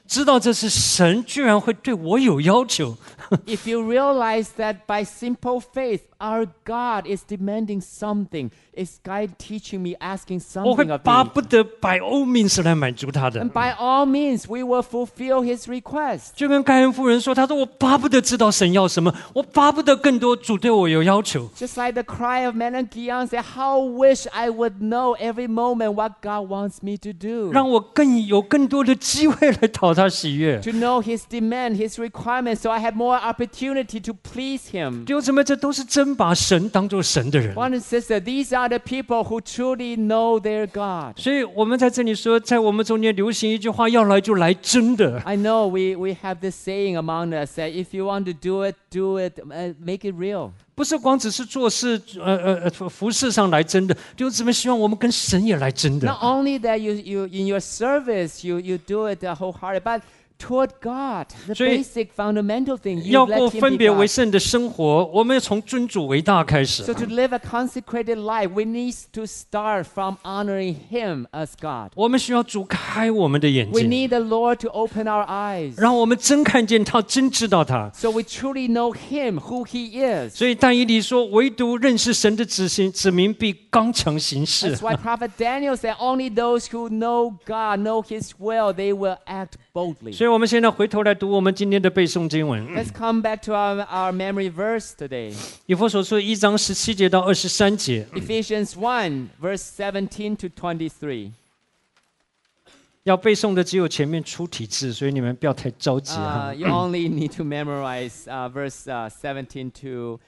知道这是神居然会对我有要求。 If you realize that by simple faith, our God is demanding something, is God teaching me, asking 我会 something of 巴 me. 不得by all means 来满足他的。 And by all means, we will fulfill His request. 就跟盖恩夫人说，她说我巴不得知道神要什么，我巴不得更多主对我有要求。 Just like the cry of Menancheon said, how wish I would know every moment what God wants me to do. 让我有更多的机会来讨他喜悦。 To know His demand, His requirements, so I have more opportunity to please Him. 弟兄姊妹，这都是真把神当作神的人。 One and sister, these are the people who truly know their God. 所以我们在这里说，在我们中间流行一句话：要来就来真的。 I know we have this saying among us that if you want to do it, make it real. 不是光只是做事，服事上来真的。弟兄姊妹，希望我们跟神也来真的。 Not only that you in your service you do it wholehearted, but toward God, the 所以 basic fundamental thing, you 要 let 过 Him 分 be 别为 God. 圣的生活，我们要从尊主为大开始 So。to live a consecrated life, we need to start from honoring Him as God. 我们需要主开我们的眼 We 睛， need the Lord to open our eyes, 让我们真看见他，真知道他。 so we truly know Him, who He is. 所以但以理说，唯独认识神的子民必刚强行事 That's。why Prophet Daniel said, only those who know God, know His will, they will act boldly. 所以我们现在回头来读我们今天的背诵经文， Let's come back to our memory verse today. 以弗所书1章17节到23节。 Ephesians 1, verse 17 to 23. 要背诵的只有前面出体字，所以你们不要太着急哈。 You only need to memorize verse 17 to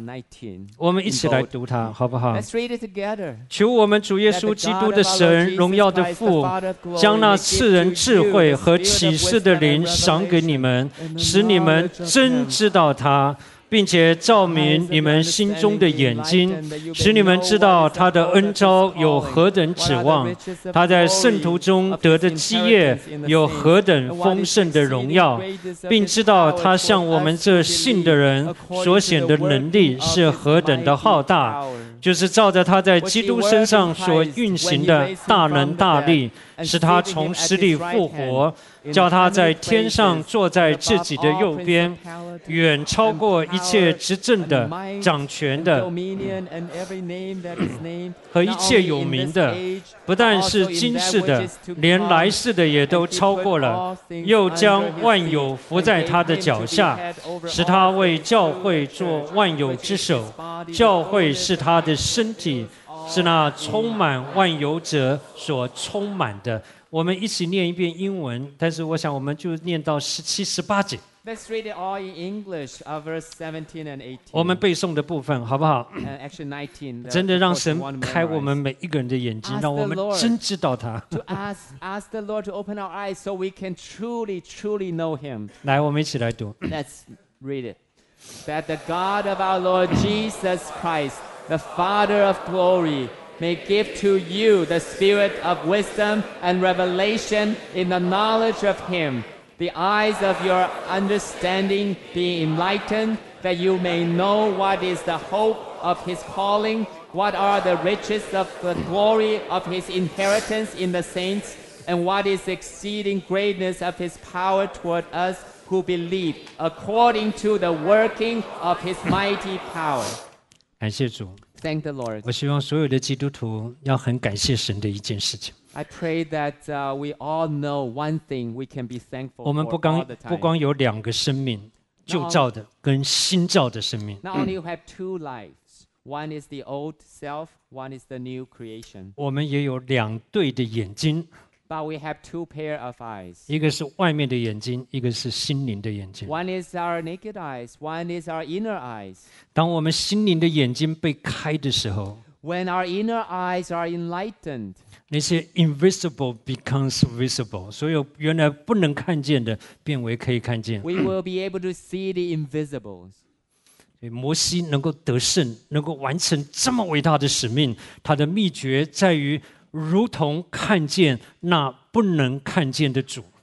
19. 我们一起来读它，好不好？ Let's read it together. 求我们主耶稣基督的神，荣耀的父，将那赐人智慧和启示的灵赏给你们，使你们真知道他，并且照明你们心中的眼睛，使你们知道他的恩召有何等指望，他在圣徒中得的基业有何等丰盛的荣耀，并知道他向我们这信的人所显的能力是何等的浩大，就是照着他在基督身上所运行的大能大力，使他从死里复活，叫他在天上坐在自己的右边，远超过一切执政的、掌权的和一切有名的，不但是今世的，连来世的也都超过了，又将万有伏在他的脚下，使他为教会做万有之首。教会是他的身体，是那充满万有者所充满的。我们一起念一遍英文，但是我想我们就念到17、18节。 Let's read it all in English, verse 17 and 18. 我们背诵的部分，好不好？ Actually 19. 真的让 the 神 one 开我 memorized. 们每一个人的眼睛， Ask 让我们 the Lord 真知道他。 To ask the Lord to open our eyes so we can truly know Him. 来，我们一起来读。 Let's read it. That the God of our Lord Jesus Christ, the Father of glory, may give to you the spirit of wisdom and revelation in the knowledge of Him, the eyes of your understanding be enlightened, that you may know what is the hope of His calling, what are the riches of the glory of His inheritance in the saints, and what is the exceeding greatness of His power toward us who believe, according to the working of His mighty power. 感谢主， Thank the Lord. 我希望所有的基督徒要很感谢神的一件事情。 I pray that we all know one thing we can be thankful 我们 for 不 all 光 the 不 time. 光有两个生命，旧造的跟新造的生命， Not only you have two lives. One is the old self, one is the new creation. 我们也有两对的眼睛， But we have two pair of eyes. 一个是外面的眼睛，一个是心灵的眼睛。 One is our naked eyes, one is our inner eyes. 当我们心灵的眼睛被开的时候， When our inner eyes are enlightened, 那些 invisible becomes visible， 所有原来不能看见的变为可以看见。 we will be able to see the invisibles. 所以摩西能够得胜，能够完成这么伟大的使命，他的秘诀在于如同看见那不能看见的主。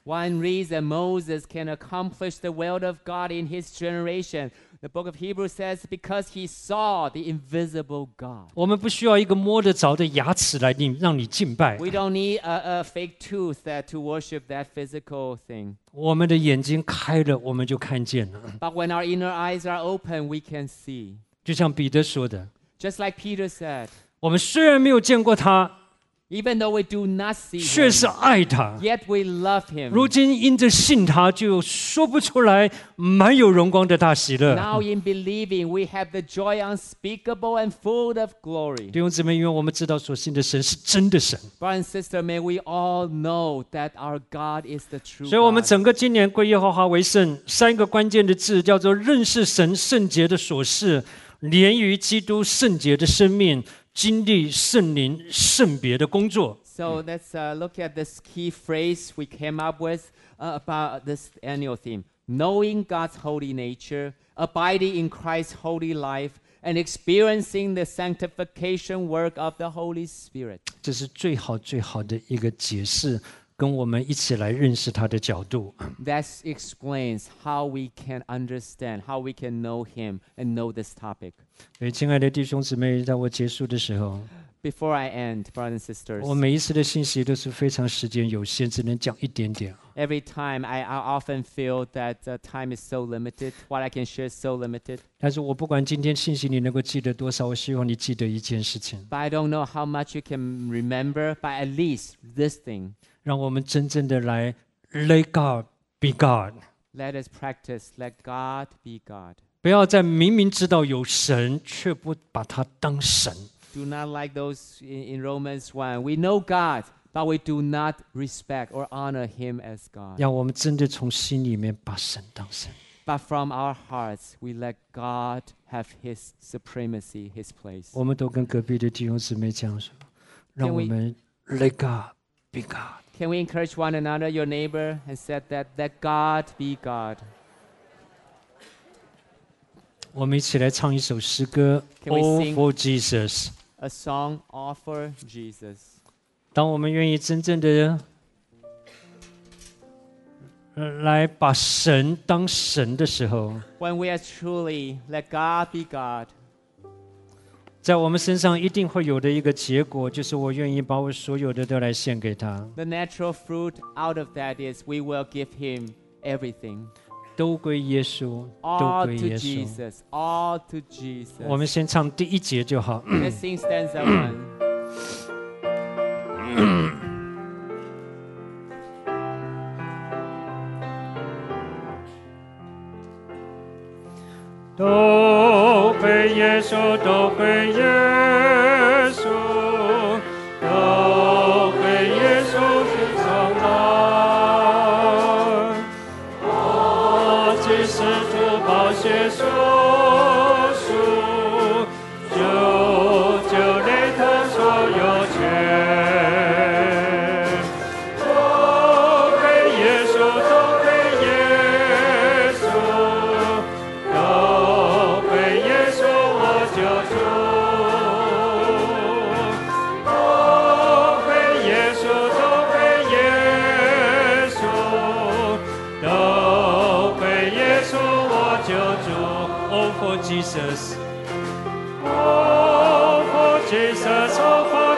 One reason Moses can accomplish the will of God in his generation, the book of Hebrews says, because he saw the invisible God. 我们不需要一个摸得着的牙齿来让你敬拜， We don't need a fake tooth to worship that physical thing. 我们的眼睛开了，我们就看见了。 But when our inner eyes are open, we can see. 就像彼得说的， Just like Peter said, 我们虽然没有见过他， even though we do not see 却是 him, 爱他。 yet we love him. 如今因着信他，就有说不出来满有荣光的大喜乐。 Now in believing, we have the joy unspeakable and full of glory. 弟兄姊妹，因为我们知道所信的神是真的神， Brother and sister, may we all know that our God is the true 所以我们 God. 整个今年归耶和华为圣，三个关键的字叫做认识神圣洁的所事，连于基督圣洁的生命，经历圣灵圣别的工作。 So let's look at this key phrase we came up with about this annual theme. Knowing God's holy nature, abiding in Christ's holy life, and experiencing the sanctification work of the Holy Spirit. 这是最好的一个解释，跟我们一起来认识他的角度。 That explains how we can understand, how we can know Him and know this topic. 所以，亲爱的弟兄姊妹，在我结束的时候， Before I end, brothers and sisters, 我每一次的信息都是非常时间有限，只能讲一点点。 every time I often feel that time is so limited, what I can share is so limited. 但是我不管今天信息你能够记得多少，我希望你记得一件事情， But I don't know how much you can remember, but at least this thing. 让我们真正的来 Let God be God， Let us practice, let God be God. 不要在明明知道有神，却不把他当神。 Do not like those in Romans 1. We know God, but we do not respect or honor Him as God. 让我们真的从心里面把神当神。 But from our hearts, we let God have His supremacy, His place. 我们都跟隔壁的弟兄姊妹讲说，让我们 Let God be God。 Can we encourage one another, your neighbor, and said that let God be God? 我们一起来唱一首诗歌 Can we All sing? for Jesus。 A song, All for Jesus. 当我们愿意真正的来把神当神的时候， When we are truly let God be God, 在我们身上一定会有的一个结果，就是我愿意把我所有的都来献给他， the natural fruit out of that is we will give Him everything. 都归耶稣，都 All 归 to 耶稣。 Jesus. All to Jesus. 我们先唱第一节就好。 Let's sing stanza 1. 都归耶稣，都归耶稣，都归耶稣的从来。我只是主宝血所属，就连他所有权。都归耶稣，都归耶稣。都归耶稣，我救主；都归耶稣，都归耶稣；都归耶稣，我救主。Oh for Jesus, oh for Jesus, oh for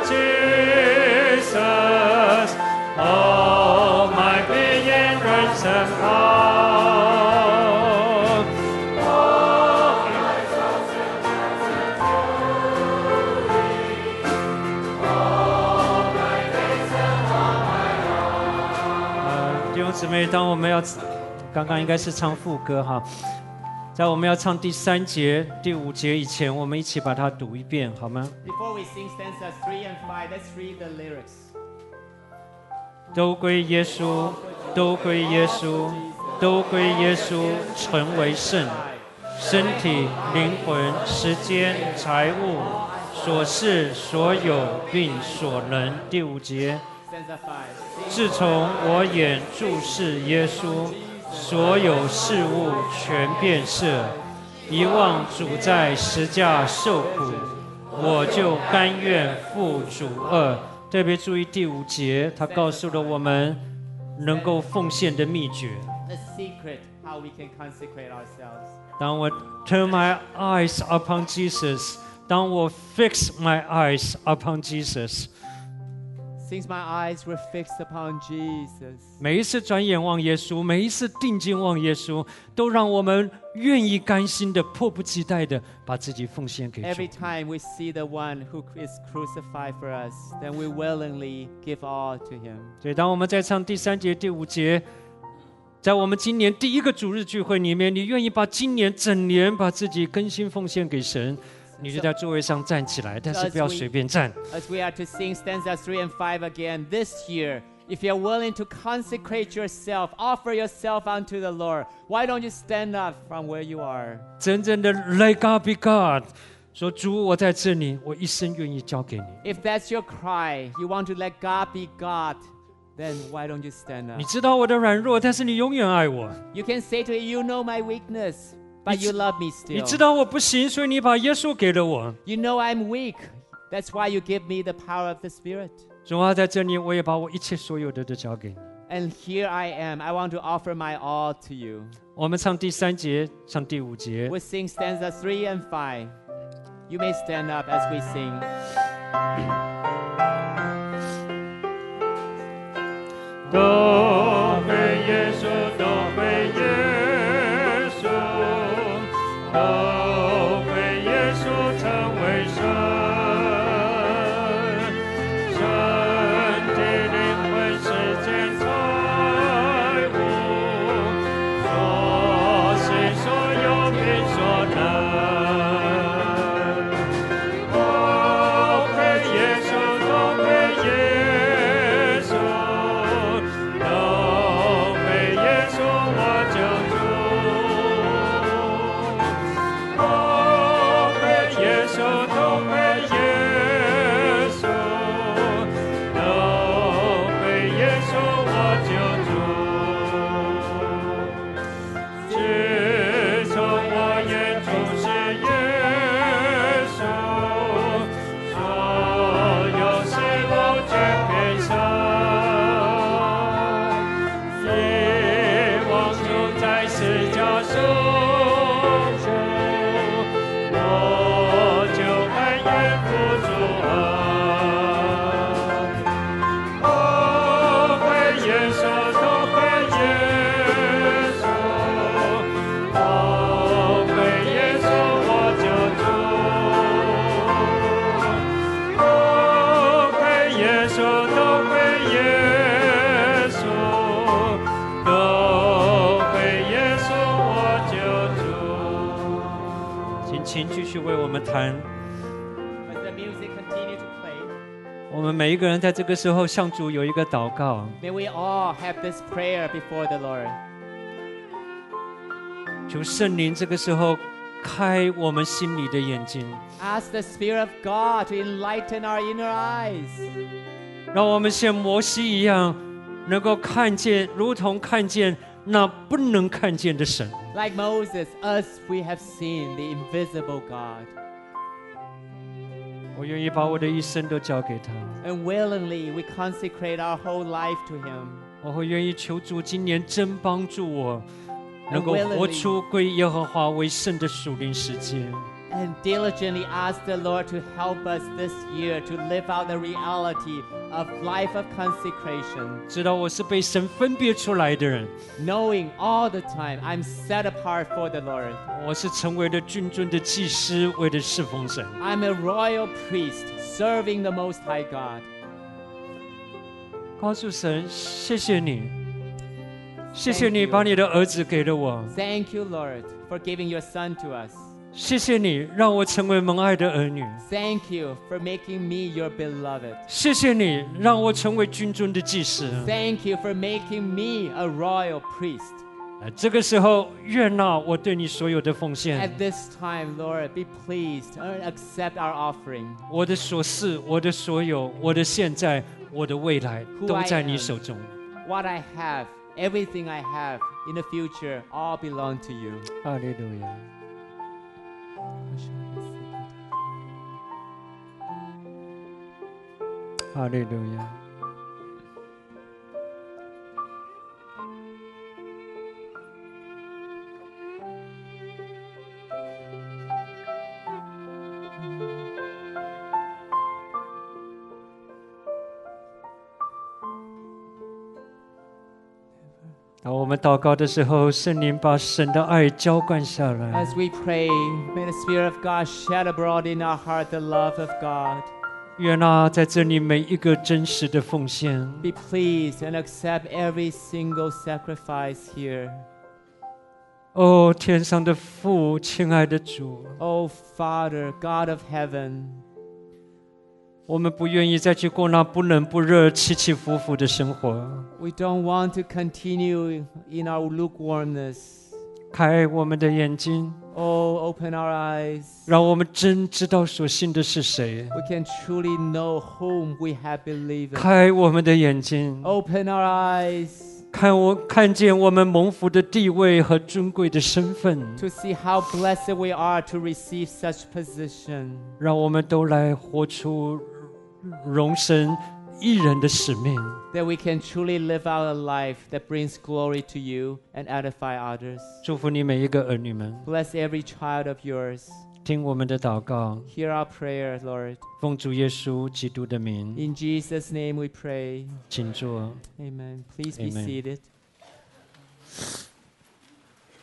Jesus, oh my being 人生好。弟兄姊妹，当我们要刚刚应该是唱副歌哈，在我们要唱第3节、第5节以前，我们一起把它读一遍，好吗？ Before we sing stanzas 3 and 5, let's read the lyrics. 都归耶稣，都归耶稣，都归耶稣，成为圣。身体、灵魂、时间、财物、所事、所有，并所能。第5节。 Stanza 5. 自从我眼注视耶稣，所有事物全变色，一望主在十架受苦，我就甘愿负主恶。特别注意第5节，他告诉了我们， 能够奉献的秘诀。 The secret how we can consecrate ourselves. 当我 turn my eyes upon Jesus， 当我 fix my eyes upon Jesus， Since my eyes were fixed upon Jesus. 每一次转眼望耶稣，每一次定睛望耶稣，都让我们愿意甘心的、迫不及待的把自己奉献给主 Every。time we see the one who is crucified for us, then we willingly give all to him. 所以，当我们在唱第3节、第5节，在我们今年第一个主日聚会里面，你愿意把今年整年把自己更新奉献给神，你就在座位上站起来，但是不要随便站。 As we are to sing stanzas 3 and 5 again this year, if you're willing to consecrate yourself, offer yourself unto the Lord, why don't you stand up from where you are? 真正的 Let God be God， 说主，我在这里，我一生愿意交给你。 If that's your cry, you want to let God be God, then why don't you stand 你 up? 知道我的软弱，但是你永远爱我。 You can say to him, you know my weakness, but you love me 你知 still. 道我不行，所以你把耶稣给了我。 You know I'm weak, that's why you give me the power of the Spirit. 主啊，在这里我也把我一切所有的都交给你。 And here I am. I want to offer my all to you. 我们唱第3节，唱第5节。 We sing stanzas 3 and 5. You may stand up as we sing. 都归耶稣，都归耶稣，都归耶稣成为神，身体灵魂世间财物，所行所有凭所能。都归耶稣，都归耶稣。都归耶稣，我救主。都归耶稣，都归耶稣，都归耶稣，我救主。自从我眼中是耶稣，所有事物全变上。在十架受苦，我就甘愿付出爱。都归耶稣，都归耶稣，都归耶稣，我救主。都归耶稣，都归耶稣。请继续为我们弹。 As the music continue to play, 我们每一个人在这个时候向主有一个祷告， may we all have this prayer before the Lord. 求圣灵这个时候开我们心里的眼睛， Ask the Spirit of God to enlighten our inner eyes. 让我们像摩西一样，能够看见，如同看见那不能看见的神。 Like Moses, us, we have seen the invisible God. 我愿意把我的一生都交给他。 And willingly, we consecrate our whole life to Him. 我会愿意求主今年真帮助我，能够 willingly 活出归耶和华为圣的属灵世界。 And diligently ask the Lord to help us this year to live out the reality of life of consecration. 知道我是被神分别出来的人， Knowing all the time I'm set apart for the Lord. 我是成为了君尊的祭司，为了侍奉神。 I'm a royal priest serving the Most High God. 告诉神，谢谢你，谢谢你把你的儿子给了我， Thank you, Lord, for giving your Son to us. 谢谢你让我成为蒙爱的儿女， Thank you for making me your beloved. 谢谢你让我成为君尊的祭司。 Thank you for making me a royal priest. 这个时候，悦纳我对你所有的奉献， At this time, Lord, be pleased and accept our offering. 我的所是，我的所有，我的现在，我的未来， Who 都 I 在你 am 手中。 What I have, everything I have in the future, all belong to you. 哈利路亚。哈利路亚。 当我们祷告的时候，圣灵把神的爱浇灌下来。 As we pray, may the Spirit of God shed abroad in our heart the love of God. 愿在这里每一个真实的奉献， Be pleased and accept every single sacrifice here. 哦，天上的父，亲爱的主， Oh, Father, God of heaven, 我们不愿意再去过那不冷不热、起起伏伏的生活。 we don't want to continue in our lukewarmness. 开我们的眼睛， Oh, open our eyes. 让我们真知道所信的是谁。 We can truly know whom we have believed. 开我们的眼睛， Open our eyes 看见我们蒙福的地位和尊贵的身份， to see how blessed we are to receive such position. 让我们都来活出荣神一人的使命。 That we can truly live out a life that brings glory to you and edify others. 祝福你每一个儿女们， Bless every child of yours. 听我们的祷告， Hear our prayer, Lord. 奉主耶稣基督的名， In Jesus' name we pray. 请坐。 Amen. Please be Amen. seated.